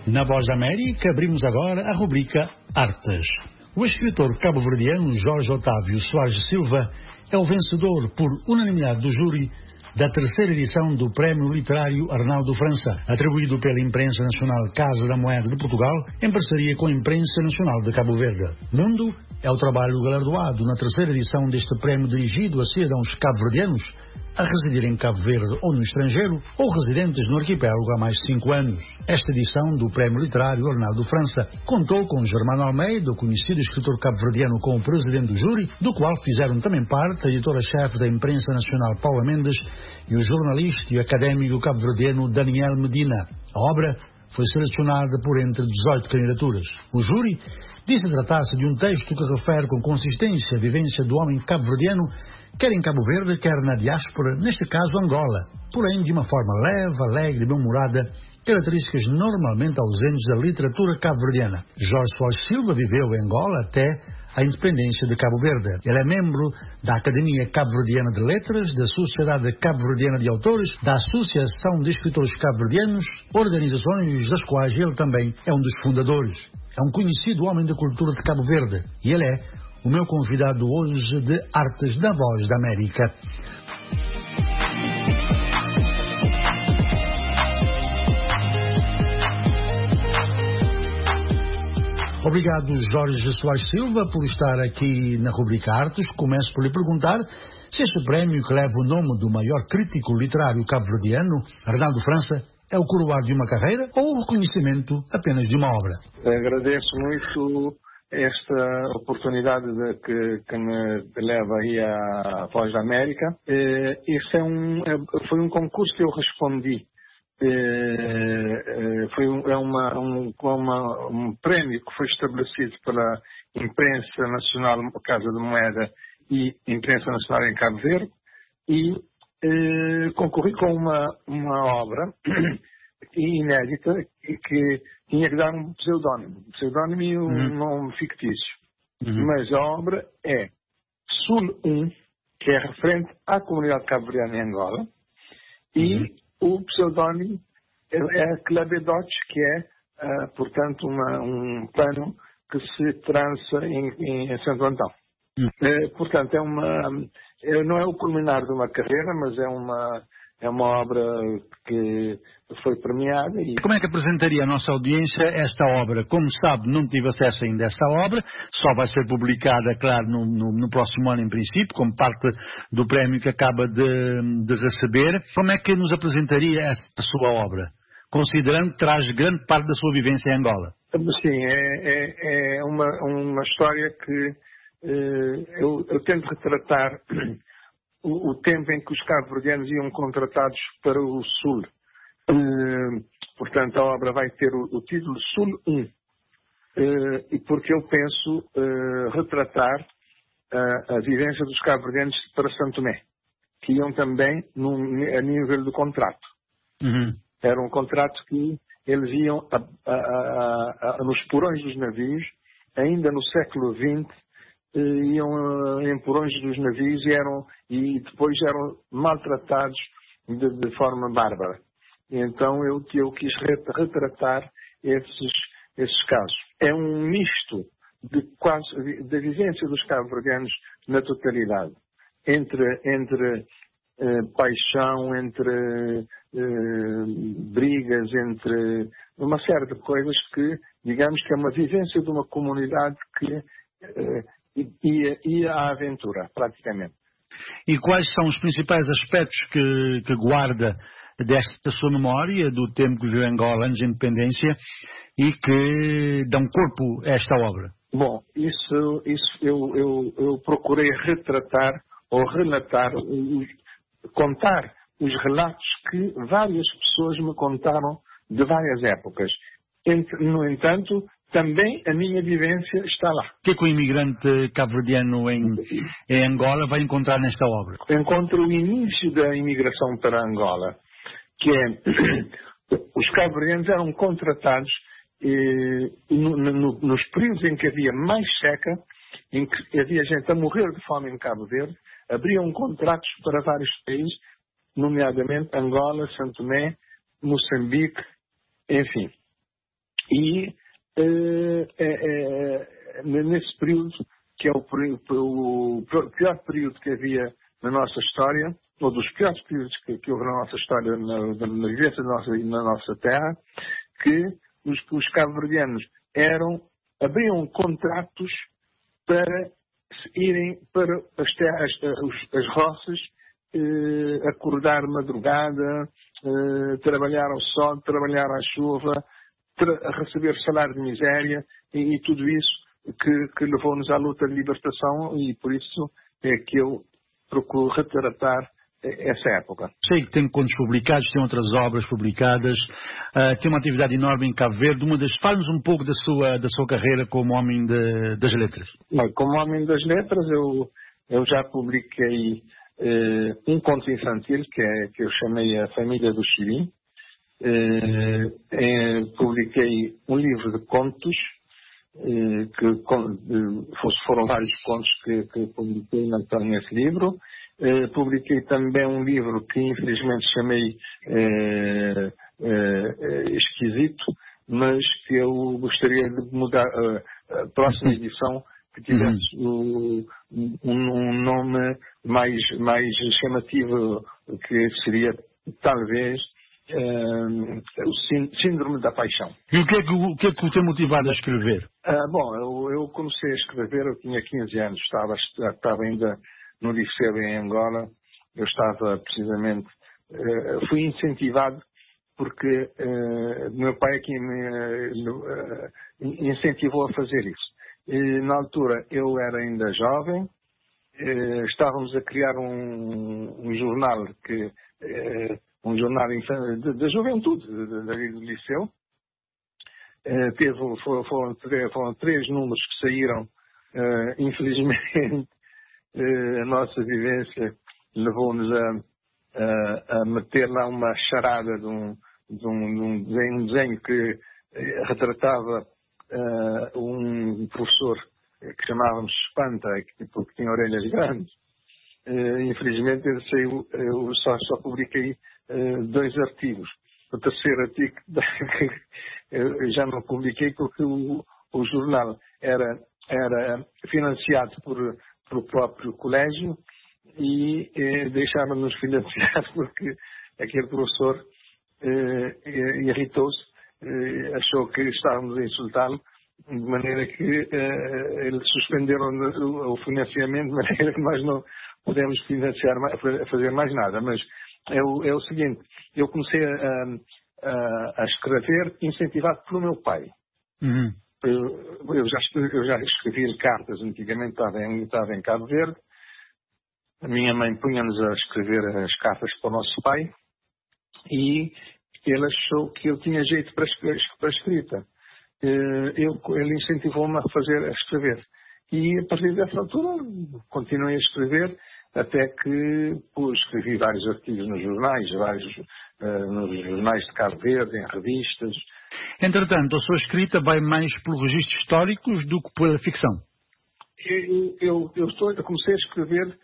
Na Voz da América, abrimos agora a rubrica Artes. O escritor cabo-verdiano Jorge Otávio Soares Silva é o vencedor, por unanimidade do júri, da terceira edição do Prémio Literário Arnaldo França, atribuído pela Imprensa Nacional Casa da Moeda de Portugal, em parceria com a Imprensa Nacional de Cabo Verde. Mundo é o trabalho galardoado na terceira edição deste prémio, dirigido a cidadãos cabo-verdianos a residir em Cabo Verde ou no estrangeiro, ou residentes no arquipélago há mais de 5 anos. Esta edição do Prémio Literário Arnaldo França contou com Germano Almeida, o conhecido escritor cabo-verdiano, como presidente do júri, do qual fizeram também parte a editora-chefe da Imprensa Nacional Paula Mendes e o jornalista e académico cabo-verdiano Daniel Medina. A obra foi selecionada por entre 18 candidaturas. O júri disse tratar-se de um texto que refere com consistência a vivência do homem cabo-verdiano, quer em Cabo Verde, quer na diáspora, neste caso Angola, porém de uma forma leve, alegre e bem-humorada, características normalmente ausentes da literatura cabo-verdiana. Jorge Soares Silva viveu em Angola até a independência de Cabo Verde. Ele é membro da Academia Cabo-Verdiana de Letras, da Sociedade Cabo-Verdiana de Autores, da Associação de Escritores Cabo-Verdianos, organizações das quais ele também é um dos fundadores. É um conhecido homem da cultura de Cabo Verde e ele é o meu convidado hoje de Artes da Voz da América. Obrigado, Jorge Soares Silva, por estar aqui na rubrica Artes. Começo por lhe perguntar se este prémio, que leva o nome do maior crítico literário cabo-verdiano, Arnaldo França, é o coroar de uma carreira ou o reconhecimento apenas de uma obra? Agradeço muito esta oportunidade que me leva aí à Voz da América. Este foi um concurso que eu respondi. Foi um prémio que foi estabelecido pela Imprensa Nacional Casa de Moeda e Imprensa Nacional em Cabo Verde, e concorri com uma obra inédita que tinha que dar um pseudónimo e um nome fictício. Mas a obra é Sul 1, que é referente à comunidade cabo-verdiana em Angola, e o pseudónimo é Clabedote, que é, portanto, um pano que se trança em Santo Antão. Portanto, não é o culminar de uma carreira, mas é uma obra que foi premiada. Como é que apresentaria à nossa audiência esta obra? Como sabe, não tive acesso ainda a esta obra, só vai ser publicada, claro, no próximo ano em princípio, como parte do prémio que acaba de receber. Como é que nos apresentaria esta sua obra, considerando que traz grande parte da sua vivência em Angola? Sim, é uma história que eu tento retratar o tempo em que os cabo-verdianos iam contratados para o Sul. Portanto, a obra vai ter o título Sul 1. E porque eu penso retratar a vivência dos cabo-verdianos para Santo Tomé, que iam também a nível do contrato. Era um contrato que eles iam nos porões dos navios, ainda no século XX, iam em porões dos navios e depois eram maltratados de forma bárbara. Então eu quis retratar esses casos. É um misto da vivência dos cabo-verdianos na totalidade, entre paixão, entre brigas, entre uma série de coisas que, digamos que é uma vivência de uma comunidade que ia à aventura, praticamente. E quais são os principais aspectos que guarda desta sua memória, do tempo que viveu em Angola, anos de independência, e que dão corpo a esta obra? Bom, isso eu procurei retratar ou relatar, contar os relatos que várias pessoas me contaram de várias épocas. No entanto, também a minha vivência está lá. O que é que o imigrante cabo-verdiano em Angola vai encontrar nesta obra? Encontro o início da imigração para Angola, que é os cabo-verdianos eram contratados nos períodos em que havia mais seca, em que havia gente a morrer de fome em Cabo Verde, abriam contratos para vários países, nomeadamente Angola, Santo Tomé, Moçambique, enfim. E nesse período, que é o pior período que havia na nossa história, ou dos piores períodos que houve na nossa história, na vivência na nossa terra, que os cabo-verdianos abriam contratos para irem para as roças, acordar de madrugada, trabalhar ao sol, trabalhar à chuva, receber salário de miséria e tudo isso que levou-nos à luta de libertação, e por isso é que eu procuro retratar essa época. Sei que tem contos publicados, tem outras obras publicadas, tem uma atividade enorme em Cabo Verde. Fale-nos um pouco da sua carreira como homem das letras. Como homem das letras, eu já publiquei um conto infantil que eu chamei A Família do Xirim. Publiquei um livro de contos, foram vários contos que publiquei nesse livro. Publiquei também um livro que infelizmente chamei Esquisito, mas que eu gostaria de mudar a próxima edição, que tivesse um nome mais chamativo, que seria talvez o Síndrome da Paixão. E o que é que o tem motivado a escrever? Bom, eu comecei a escrever, eu tinha 15 anos, estava ainda no liceu em Angola. Eu estava precisamente, fui incentivado porque meu pai aqui me incentivou a fazer isso. E, na altura eu era ainda jovem, estávamos a criar um jornal um jornal da juventude do liceu. Foram 3 números que saíram. Infelizmente a nossa vivência levou-nos a meter lá uma charada de um desenho que retratava um professor que chamávamos Espanta, porque tinha orelhas grandes. Infelizmente eu só publiquei 2 artigos. O terceiro artigo eu já não publiquei porque o jornal era financiado pelo próprio colégio e deixaram-nos financiar porque aquele professor irritou-se, achou que estávamos a insultá-lo, de maneira que eles suspenderam o financiamento, de maneira que nós não podemos fazer mais nada. Mas é o seguinte, eu comecei a escrever incentivado pelo meu pai. Eu já escrevi cartas antigamente, estava em Cabo Verde. A minha mãe punha-nos a escrever as cartas para o nosso pai e ele achou que eu tinha jeito para a escrita. Ele incentivou-me a escrever. E a partir dessa altura continuei a escrever até que escrevi vários artigos nos jornais de Cabo Verde, em revistas. Entretanto, a sua escrita vai mais pelos registros históricos do que pela ficção? Eu comecei a escrever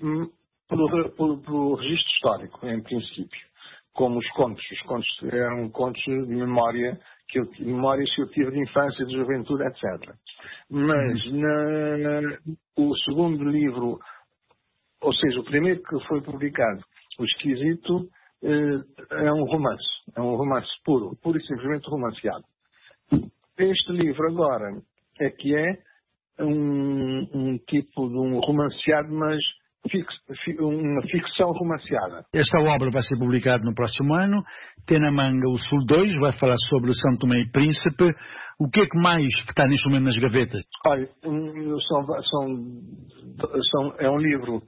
pelo registro histórico, em princípio, como os contos. Os contos eram contos de memórias que eu tive de infância, de juventude, etc. Mas o segundo livro, ou seja, o primeiro que foi publicado, O Esquisito, é um romance puro e simplesmente romanceado. Este livro agora é um tipo de um romanceado, mas uma ficção romanceada. Esta obra vai ser publicada no próximo ano. Tem na manga o Sul 2, vai falar sobre São Tomé e Príncipe. O que é que mais que está neste momento nas gavetas? Olha, é um livro,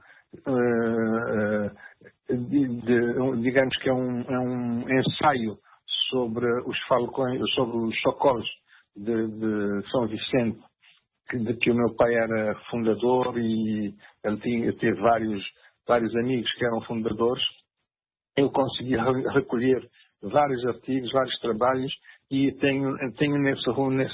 digamos que é um ensaio sobre os falcões, sobre os socorros de São Vicente, de que o meu pai era fundador e ele teve vários amigos que eram fundadores. Eu consegui recolher vários artigos, vários trabalhos e tenho nesse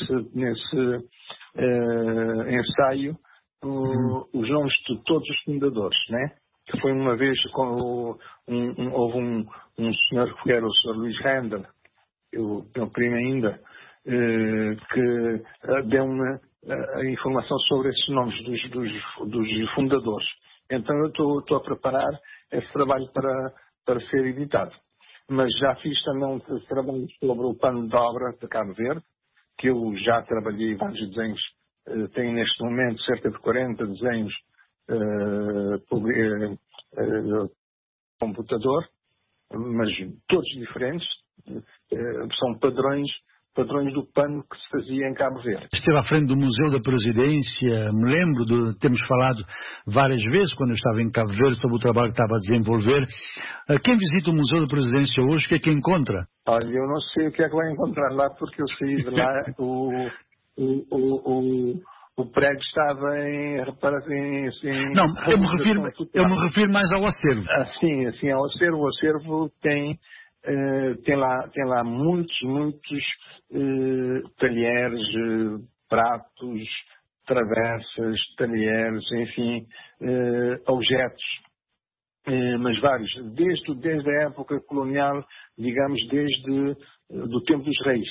ensaio os nomes de todos os fundadores, né? Que foi uma vez, houve um senhor que era o Sr. Luís Handel, meu primo ainda, que dê a informação sobre esses nomes dos fundadores. Então eu estou a preparar esse trabalho para ser editado. Mas já fiz também trabalhos sobre o plano de obra de Cabo Verde, que eu já trabalhei vários desenhos, tenho neste momento cerca de 40 desenhos computador, mas todos diferentes, são padrões do pano que se fazia em Cabo Verde. Esteve à frente do Museu da Presidência, me lembro de termos falado várias vezes, quando eu estava em Cabo Verde, sobre o trabalho que estava a desenvolver. Quem visita o Museu da Presidência hoje, o que é que encontra? Olha, eu não sei o que é que vai encontrar lá, porque eu saí de lá, o prédio estava em Não, eu me refiro mais ao acervo. Sim, ao acervo. O acervo tem lá muitos talheres, pratos, travessas, talheres, enfim, objetos, mas vários, desde a época colonial, digamos, desde do tempo dos reis.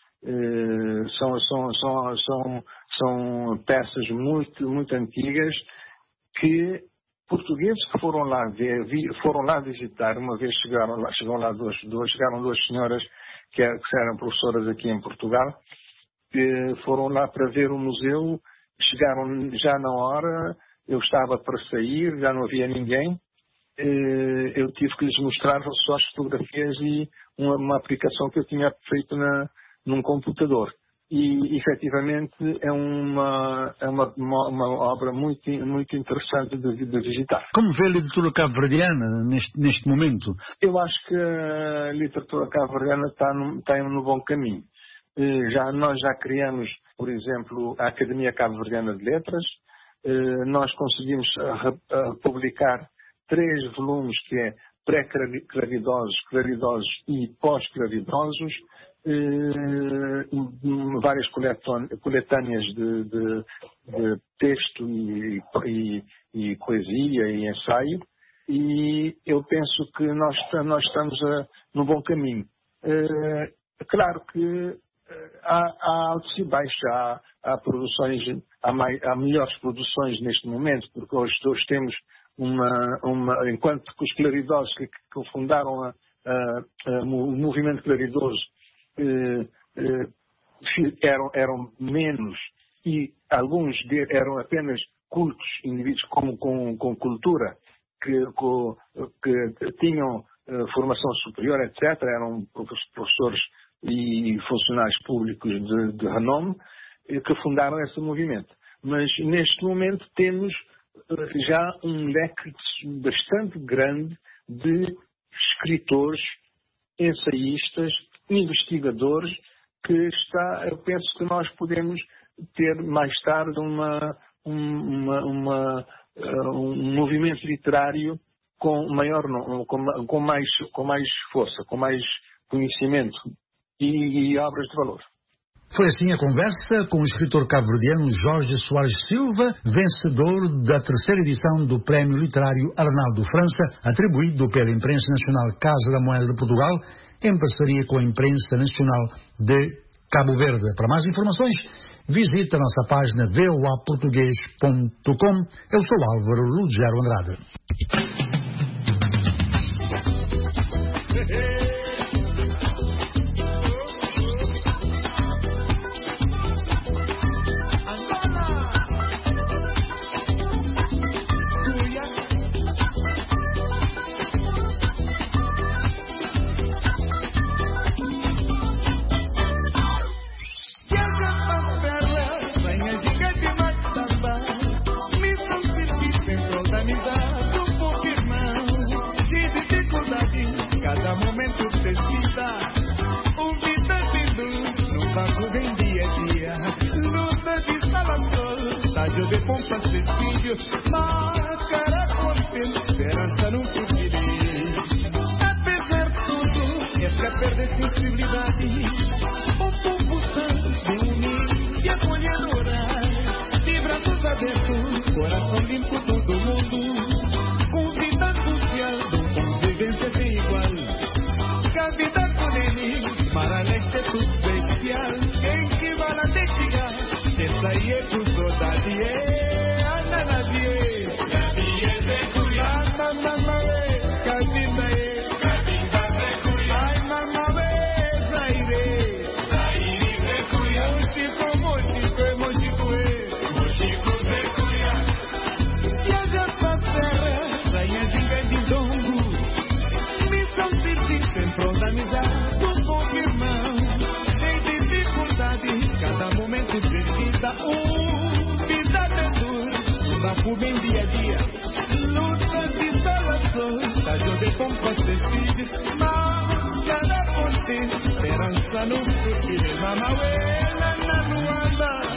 São peças muito antigas que portugueses que foram lá visitar. Uma vez chegaram lá duas senhoras que eram professoras aqui em Portugal, que foram lá para ver o museu. Chegaram já na hora, eu estava para sair, já não havia ninguém. Eu tive que lhes mostrar só as fotografias e uma aplicação que eu tinha feito num computador. E, efetivamente, é uma obra muito interessante de visitar. Como vê a literatura cabo-verdiana neste momento? Eu acho que a literatura cabo-verdiana está no bom caminho. Nós já criamos, por exemplo, a Academia Cabo-Verdiana de Letras. Nós conseguimos publicar 3 volumes, que é pré-claridosos, claridosos e pós-claridosos. Várias coletâneas de texto e poesia e ensaio, e eu penso que nós estamos no bom caminho. Claro que há altos e baixos, há produções, há melhores produções neste momento, porque hoje temos enquanto que os claridosos que fundaram o movimento claridoso eram menos, e alguns eram apenas cultos, indivíduos com cultura, que tinham formação superior, etc. Eram professores e funcionários públicos de renome que fundaram esse movimento. Mas neste momento temos já um leque bastante grande de escritores, ensaístas, investigadores, eu penso que nós podemos ter mais tarde um movimento literário com mais força, com mais conhecimento e obras de valor. Foi assim a conversa com o escritor cabo-verdiano Jorge Soares Silva, vencedor da 3ª edição do Prémio Literário Arnaldo França, atribuído pela Imprensa Nacional Casa da Moeda de Portugal, em parceria com a Imprensa Nacional de Cabo Verde. Para mais informações, visite a nossa página voaportugues.com. Eu sou Álvaro Ruggiero Andrade. Máscara com esperança num futuro. Apesar de tudo, é pra perder sensibilidade. O povo santo se unir e acolhedora, de braços abertos, coração limpo todo mundo, com vida social, convivência sem igual. Cavidade com ele, Maraleste é tudo especial. vida de dor, da fome em dia a dia, luta de isolação, talho de pompas desfiles, mas nada por ti, esperança no futuro, mamauela na Luanda.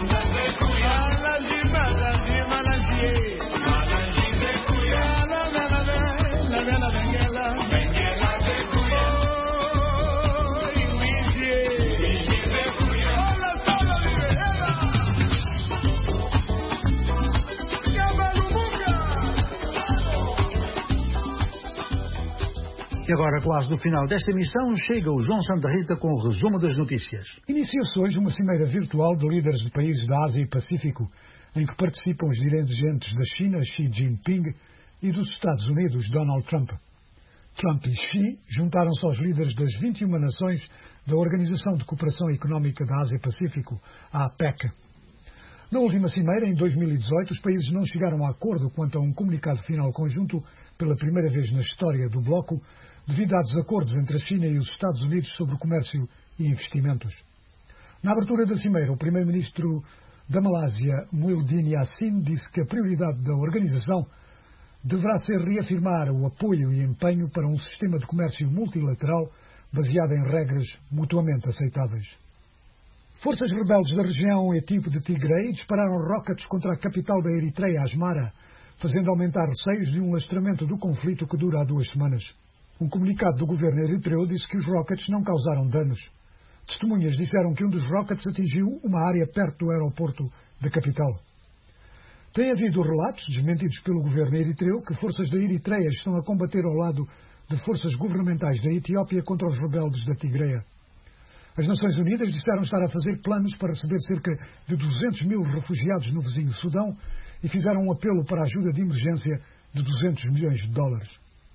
E agora, quase no final desta emissão, chega o João Santa Rita com o resumo das notícias. Inicia-se hoje uma cimeira virtual de líderes de países da Ásia e Pacífico, em que participam os dirigentes da China, Xi Jinping, e dos Estados Unidos, Donald Trump. Trump e Xi juntaram-se aos líderes das 21 nações da Organização de Cooperação Económica da Ásia-Pacífico, a APEC. Na última cimeira, em 2018, os países não chegaram a acordo quanto a um comunicado final conjunto pela primeira vez na história do bloco, devido a desacordos entre a China e os Estados Unidos sobre o comércio e investimentos. Na abertura da cimeira, o primeiro-ministro da Malásia, Muhyiddin Yassin, disse que a prioridade da organização deverá ser reafirmar o apoio e empenho para um sistema de comércio multilateral baseado em regras mutuamente aceitáveis. Forças rebeldes da região etíope de Tigray dispararam rockets contra a capital da Eritreia, Asmara, fazendo aumentar receios de um alastramento do conflito que dura há 2 semanas. Um comunicado do governo eritreu disse que os rockets não causaram danos. Testemunhas disseram que um dos rockets atingiu uma área perto do aeroporto da capital. Tem havido relatos, desmentidos pelo governo eritreu, que forças da Eritreia estão a combater ao lado de forças governamentais da Etiópia contra os rebeldes da Tigreia. As Nações Unidas disseram estar a fazer planos para receber cerca de 200 mil refugiados no vizinho Sudão e fizeram um apelo para a ajuda de emergência de 200 milhões de dólares.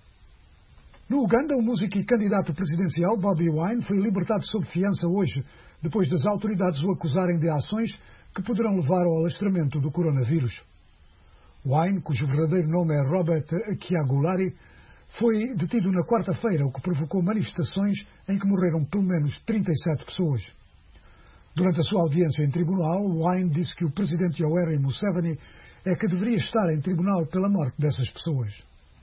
No Uganda, o músico e candidato presidencial Bobi Wine foi libertado sob fiança hoje, depois das autoridades o acusarem de ações que poderão levar ao alastramento do coronavírus. Wine, cujo verdadeiro nome é Robert Kyagulanyi, foi detido na quarta-feira, o que provocou manifestações em que morreram pelo menos 37 pessoas. Durante a sua audiência em tribunal, Wine disse que o presidente Yoweri Museveni é que deveria estar em tribunal pela morte dessas pessoas.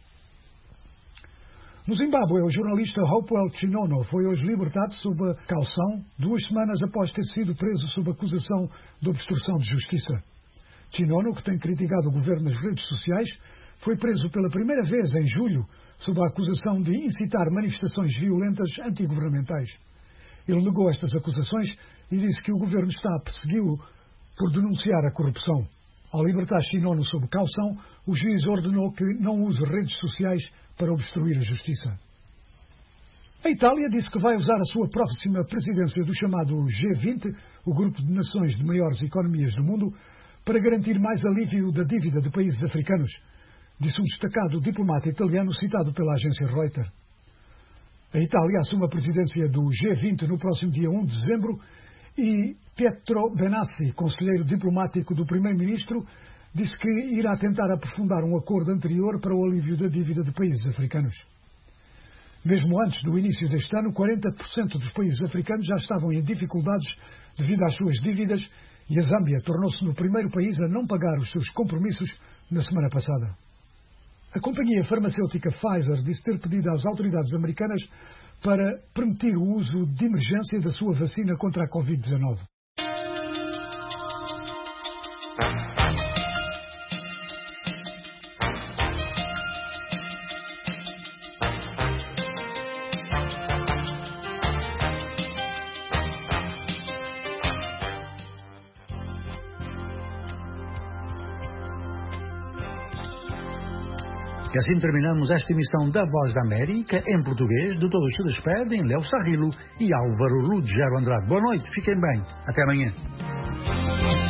No Zimbábue, o jornalista Hopewell Chinono foi hoje libertado sob a caução, 2 semanas após ter sido preso sob acusação de obstrução de justiça. Chinono, que tem criticado o governo nas redes sociais, foi preso pela primeira vez em julho sob a acusação de incitar manifestações violentas antigovernamentais. Ele negou estas acusações e disse que o governo está a persegui-lo por denunciar a corrupção. Ao libertar Chinono sob caução, o juiz ordenou que não use redes sociais para obstruir a justiça. A Itália disse que vai usar a sua próxima presidência do chamado G20, o grupo de nações de maiores economias do mundo, para garantir mais alívio da dívida de países africanos, disse um destacado diplomata italiano citado pela agência Reuters. A Itália assume a presidência do G20 no próximo dia 1 de dezembro e Pietro Benassi, conselheiro diplomático do primeiro-ministro, disse que irá tentar aprofundar um acordo anterior para o alívio da dívida de países africanos. Mesmo antes do início deste ano, 40% dos países africanos já estavam em dificuldades devido às suas dívidas e a Zâmbia tornou-se no primeiro país a não pagar os seus compromissos na semana passada. A companhia farmacêutica Pfizer disse ter pedido às autoridades americanas para permitir o uso de emergência da sua vacina contra a Covid-19. E assim terminamos esta emissão da Voz da América, em português, de Todos se despedem, Léo Sarrilo e Álvaro Ruggiero Andrade. Boa noite, fiquem bem. Até amanhã.